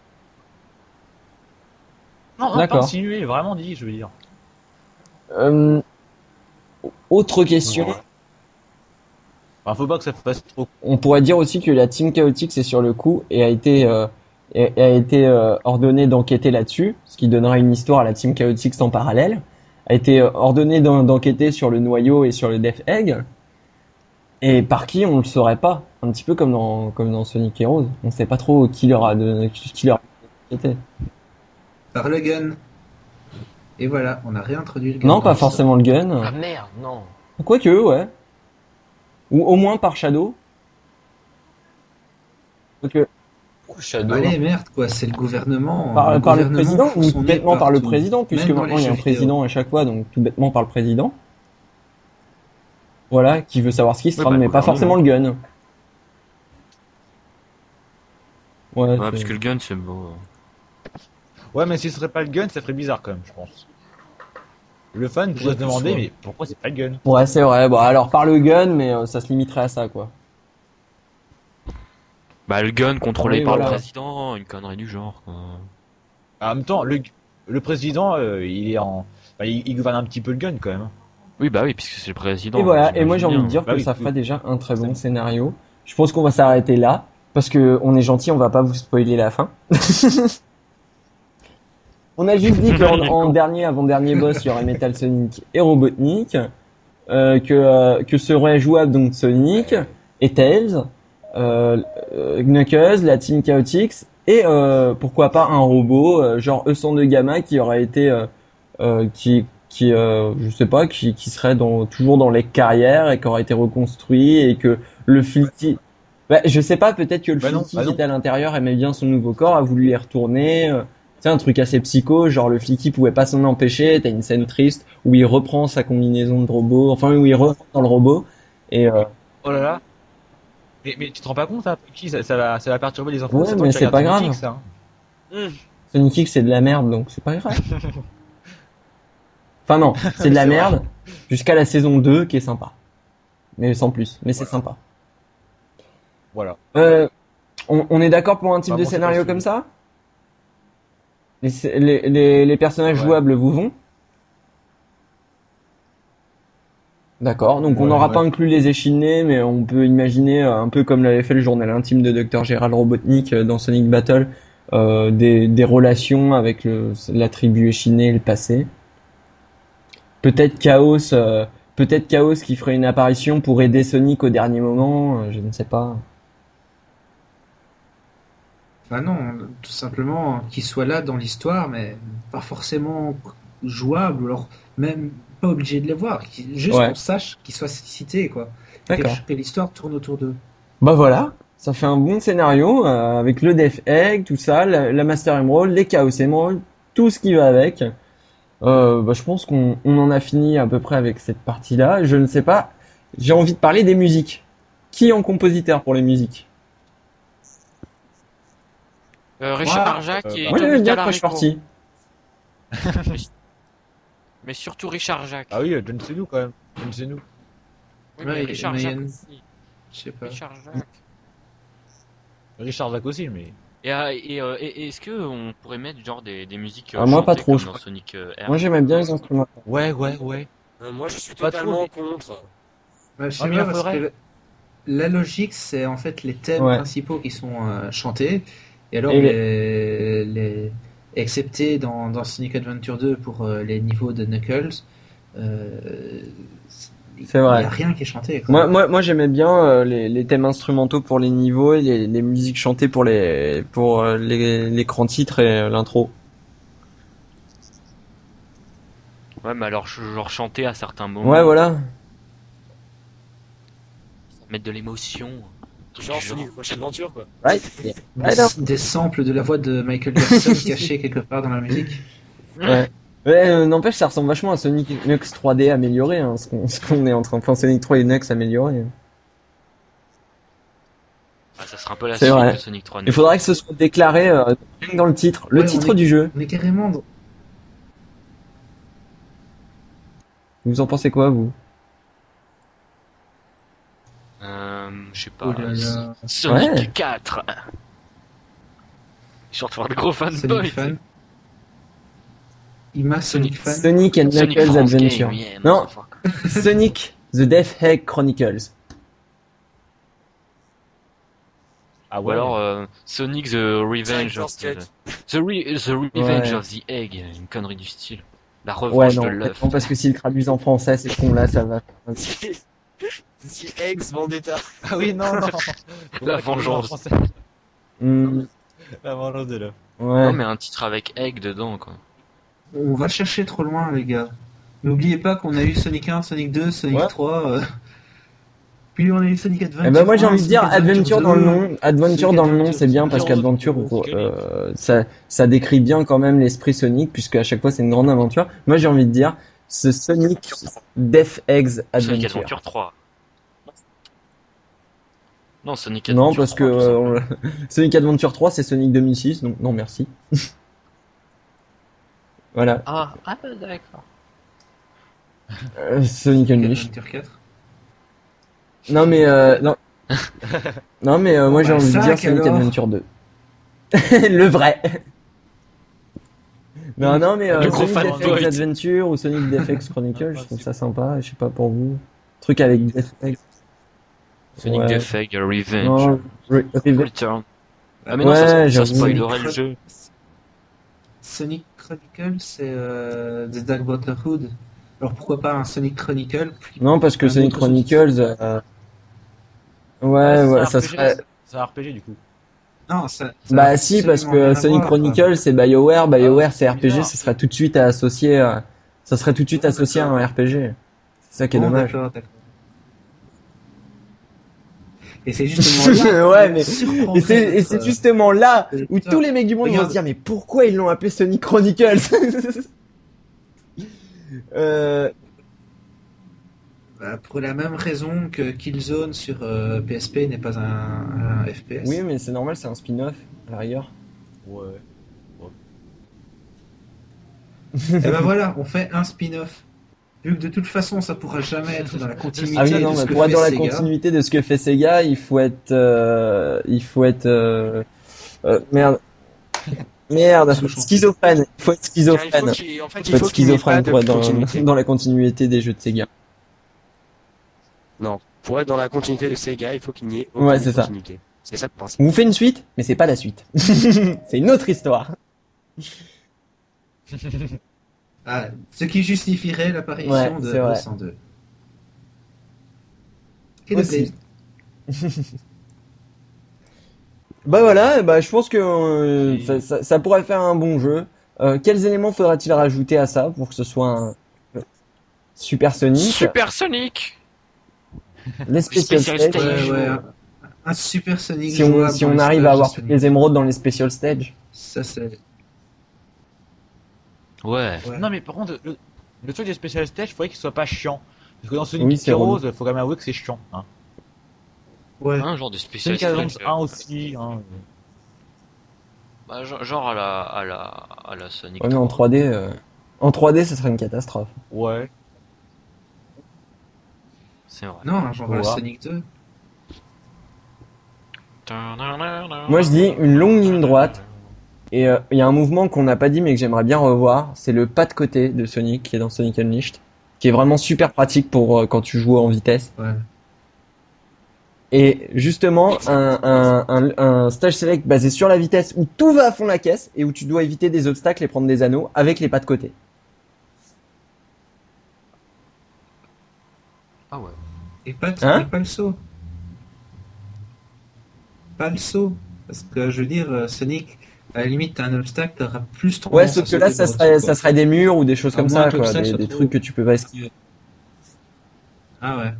Non, pas D'accord. insinué, vraiment dit, je veux dire. Euh, autre question. Ouais. Enfin, faut pas que ça fasse trop. On pourrait dire aussi que la team Chaotix est sur le coup et a été ordonnée d'enquêter là-dessus, ce qui donnera une histoire à la team Chaotix en parallèle. A été ordonnée d'enquêter sur le noyau et sur le Death Egg. Et par qui on le saurait pas, un petit peu comme dans Sonic Heroes. On sait pas trop qui leur a enquêté. Par le gun. Et voilà, on a réintroduit le gun. Non, dans pas l'histoire. forcément le Ah gun. merde, non. Quoique, ouais. Ou au moins par Shadow. Quoique, Pourquoi Shadow? Allez, merde, quoi, c'est le gouvernement. par le gouvernement président, fout ou son tout nez bêtement par le partout, président, puisque même dans maintenant les il y a un jeux vidéo. président à chaque fois, donc tout bêtement par le président. Voilà, qui veut savoir ce qui se Oui, trame, bah, mais pas forcément le gun. Ouais, Ouais, c'est- parce que le gun, c'est beau. Ouais, mais si ce serait pas le gun, ça ferait bizarre quand même, je pense. Le fan pourrait se J'ai demander, tout mais pourquoi c'est pas le gun? ouais, c'est vrai. Bon, alors par le gun, mais ça se limiterait à ça, quoi. Bah, le gun contrôlé Oui, par voilà. le président, une connerie du genre, quoi. En même temps, le président, il est en. Enfin, il gouverne un petit peu le gun quand même. Oui, bah oui, puisque c'est le président. Et voilà, et moi j'ai envie de j'imagine bien. dire Bah que oui, ça oui. ferait déjà un très bon Forcément. scénario. Je pense qu'on va s'arrêter là, parce que on est gentil, on va pas vous spoiler la fin. On a juste dit qu'en dernier, avant-dernier boss, il y aurait Metal Sonic et Robotnik, que serait jouable donc Sonic et Tails, Knuckles, la Team Chaotix, et pourquoi pas un robot, genre E102 Gamma qui aurait été, je sais pas, qui serait toujours dans les carrières et qui aurait été reconstruit et que le filti, Bah, je sais pas, peut-être que le Bah non, flic bah qui non. était à l'intérieur aimait bien son nouveau corps, a voulu y retourner. C'est un truc assez psycho, genre le flic pouvait pas s'en empêcher. T'as une scène triste où il reprend sa combinaison de robot, enfin où il rentre dans le robot. Et Oh là là. Mais tu te rends pas compte, hein, Pucci, ça va perturber les enfants. ouais, C'est toi mais qui c'est pas regardes grave. Sonic X, ça. Hein. Sonic X c'est de la merde, donc c'est pas grave. Enfin non, c'est de la C'est vrai. merde jusqu'à la saison 2 qui est sympa. Mais sans plus, mais c'est Voilà. sympa. Voilà. On est d'accord pour un type Bah, de moi, c'est scénario pas comme sûr. ça? Les personnages Ouais. jouables vous vont? D'accord, donc on Ouais, n'aura ouais. pas inclus les échinés, mais on peut imaginer un peu comme l'avait fait le journal intime de Dr. Gérald Robotnik dans Sonic Battle, des relations avec la tribu échinée et le passé. Peut-être Chaos, peut-être Chaos qui ferait une apparition pour aider Sonic au dernier moment, je ne sais pas. Bah non, tout simplement qu'il soit là dans l'histoire, mais pas forcément jouable, ou alors même pas obligé de les voir, juste Ouais. qu'on sache qu'ils soient cités, quoi. D'accord. Que l'histoire tourne autour d'eux. Bah voilà, ça fait un bon scénario avec le Death Egg, tout ça, la Master Emerald, les Chaos Emerald, tout ce qui va avec. Bah, je pense qu'on en a fini à peu près avec cette partie-là. Je ne sais pas. J'ai envie de parler des musiques. Qui est en compositeur pour les musiques? Richard Jacques et Moi Tommy j'aimais bien Talarico. Crush Forty. Mais surtout Richard Jacques. Ah oui, John Cena quand même. John Cena. Oui, mais Ouais, Richard mais il y a Jacques une- aussi. Je sais pas. Richard Jacques. Richard Zack aussi, mais. Et est-ce que on pourrait mettre genre des musiques Ah, moi, pas chantées trop, comme je dans crois. Sonic R? Moi j'aimais bien les instruments. Ouais. Moi, je suis Pas totalement trop, contre. Ouais, je sais Ah, mais pas, il parce faudrait. que la logique, c'est en fait les thèmes Ouais. principaux qui sont chantés, et alors Et excepté dans Sonic Adventure 2 pour les niveaux de Knuckles, euh, C'est vrai. il n'y a rien qui est chanté, quoi. Moi j'aimais bien les thèmes instrumentaux pour les niveaux et les musiques chantées pour l'écran titre et l'intro. Ouais, mais alors genre chanter à certains moments, Ouais, voilà. mettre de l'émotion. Truc Genre du genre. Sonic Prochaine Aventure, quoi. Ouais. Des samples de la voix de Michael Jackson cachés quelque part dans la musique. Ouais. Ouais, n'empêche, ça ressemble vachement à Sonic Knuckles 3D amélioré, hein, ce qu'on est en train, enfin Sonic 3 et Knuckles amélioré. Ah, ça sera un peu la C'est suite vrai. de Sonic 3. Il faudrait que ce soit déclaré rien que dans le titre, le Ouais, titre du jeu. On est carrément Vous en pensez quoi, vous? Je sais pas. Oh là là. Sonic Ouais. 4. Je suis en train de voir le gros fanboy. Sonic fan. Ima Sonic fan. Sonic and Sonic Knuckles France Adventure. Game, yeah, Non, motherfucker. Sonic The Death Egg Chronicles. Ah Ou ouais. alors Sonic the Revenge Director's of the... Cut. The Revenge Ouais. of the Egg, une connerie du style. La Ouais, revanche non, de l'œuf. non, parce que s'ils traduisent en français, ces cons-là, ça va. The Eggs Vendetta. Ah oui, non. La vengeance. Hmm, La vengeance de l'œuf. ouais. Non mais un titre avec Egg dedans quoi. On va chercher trop loin, les gars. N'oubliez pas qu'on a eu Sonic 1, Sonic 2, Sonic Ouais. 3. Puis on a eu Sonic Adventure. Eh ben moi j'ai 1, envie de dire Sonic Adventure dans le 2. nom. Adventure Sonic dans le nom Adventure, c'est bien Sonic parce Adventure, qu'Adventure ça décrit bien quand même l'esprit Sonic puisque à chaque fois c'est une grande aventure. Moi j'ai envie de dire ce Sonic Death Eggs Sonic Adventure. Adventure 3. Non, Sonic Adventure Non parce 3, tout simplement. que Sonic Adventure 3 c'est Sonic 2006 donc non merci. Voilà. Ah, d'accord. Sonic Unleashed. Adventure 4. Non mais non. Non mais moi j'ai Bah, envie de dire 5 Sonic alors. Adventure 2. Le vrai. Non mais Le gros Sonic Death fanboy. Eggs Adventure ou Sonic Death Eggs Chronicle, je trouve ça sympa, je sais pas pour vous. Truc avec Death Eggs. Sonic Ouais. Death Egg Revenge. Non, Return. Ah mais non, Ouais, ça j'avoue. spoilerait le jeu. Sonic Chronicle, c'est The Dark Brotherhood. Alors pourquoi pas un Sonic Chronicle? Non parce que Un Sonic autre Chronicles ouais, ça serait C'est un RPG du coup. Non, ça bah a si parce absolument que rien à Sonic voir, quoi. Chronicles c'est BioWare c'est c'est RPG, bizarre. ça serait tout de suite associé ça serait tout de suite associé à un RPG. C'est ça qui est Bon, dommage. d'accord. Et c'est justement là. Ouais, mais- surprendrait Et c'est notre- justement là où lecteur. tous les mecs du monde vont Regarde. se dire mais pourquoi ils l'ont appelé Sonic Chronicles euh, Pour la même raison que Killzone sur PSP n'est pas un FPS. Oui, mais c'est normal, c'est un spin-off à la rigueur. Ouais. Et ben voilà, on fait un spin-off. Vu que de toute façon, ça pourra jamais être dans la continuité Ah oui, de non, ce mais que pour être fait dans la Sega. continuité de ce que fait Sega, merde, schizophrène. Il faut être schizophrène. En fait, Il il faut être faut qu'il n'y ait pas schizophrène de pour être continuité. dans la continuité des jeux de Sega. Non, pour être dans la continuité de Sega, il faut qu'il n'y ait aucune Ouais, c'est ça. continuité. C'est ça le principe. On vous fait une suite, mais c'est pas la suite. C'est une autre histoire. Ah, ce qui justifierait l'apparition Ouais, de c'est vrai. 202. Et de Aussi. Blaze. Bah voilà, bah je pense que ça pourrait faire un bon jeu. Quels éléments faudra-t-il rajouter à ça pour que ce soit un Super Sonic, Super Sonic. les Special Special Stage. Stage. Ouais, un Super Sonic Si on, jouable si dans on les arrive stages à de avoir Sonic. toutes les émeraudes dans les Special Stage. Ça, c'est... Ouais. Ouais. Non, mais par contre, le truc des Special Stage, il faudrait qu'il soit pas chiant. Parce que dans Sonic Oui, c'est Heroes, faut quand même avouer que c'est chiant. Hein. Ouais. Un genre de spécial Sonic Advance stage. 1 aussi. Hein. Bah, genre à la Sonic Ouais, mais en 3. 3D, en 3D, ce serait une catastrophe. Ouais. C'est vrai. Non, genre Voilà. Sonic 2. Moi, je dis une longue ligne droite. Et il y a un mouvement qu'on n'a pas dit mais que j'aimerais bien revoir, c'est le pas de côté de Sonic qui est dans Sonic Unleashed, qui est vraiment super pratique pour quand tu joues en vitesse. Ouais. Et justement, un stage select basé sur la vitesse où tout va à fond la caisse et où tu dois éviter des obstacles et prendre des anneaux avec les pas de côté. Ah ouais. Et pas, Hein et pas le saut. Pas le saut. Parce que, je veux dire, Sonic, à la limite, t'as un obstacle, t'auras plus tendance Ouais, sauf à que là, sauter ça par-dessus, quoi. serait des murs ou des choses À comme moins ça, que quoi, l'obstacle des soit trucs trop- que tu peux pas esquiver. Ah ouais.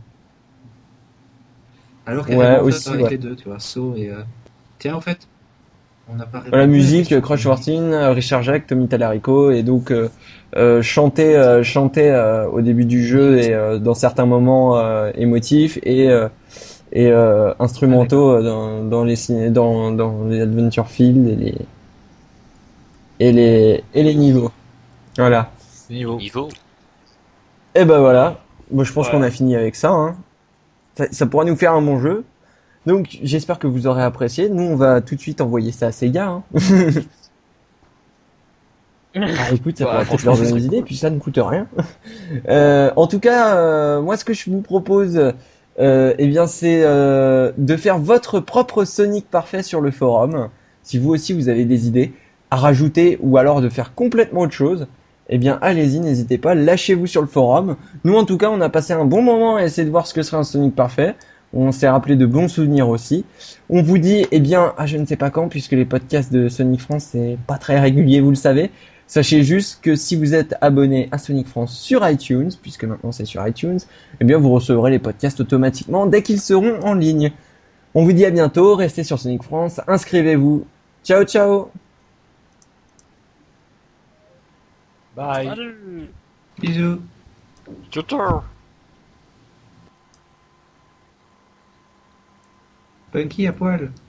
Alors Ouais, qu'avant, aussi, ça aurait ouais. été deux, tu vois, saut et... Tiens, en fait, on n'a pas La répondu à musique, question Crush sur la 14, Richard Jacques, Tommy Tallarico, et donc chanter au début du jeu et dans certains moments émotifs et instrumentaux dans les Adventure Field et les niveaux. Voilà. Niveau. Niveau. Et ben voilà. Moi je pense Ouais. qu'on a fini avec ça, hein. Ça pourra nous faire un bon jeu. Donc j'espère que vous aurez apprécié. Nous on va tout de suite envoyer ça à Sega, hein. Ah écoute, ça Ouais, pourrait peut-être franchement, leur ce donner serait des idées, cool. puis ça ne coûte rien. En tout cas, moi ce que je vous propose, eh bien c'est de faire votre propre Sonic parfait sur le forum. Si vous aussi vous avez des idées à rajouter ou alors de faire complètement autre chose, eh bien allez-y, n'hésitez pas, lâchez-vous sur le forum. Nous en tout cas, on a passé un bon moment à essayer de voir ce que serait un Sonic parfait. On s'est rappelé de bons souvenirs aussi. On vous dit, eh bien, je ne sais pas quand, puisque les podcasts de Sonic France, c'est pas très régulier, vous le savez. Sachez juste que si vous êtes abonné à Sonic France sur iTunes, puisque maintenant c'est sur iTunes, eh bien vous recevrez les podcasts automatiquement dès qu'ils seront en ligne. On vous dit à bientôt, restez sur Sonic France, inscrivez-vous. Ciao ciao. Bye. Salut. Bisous. Ciao. Punky à poil.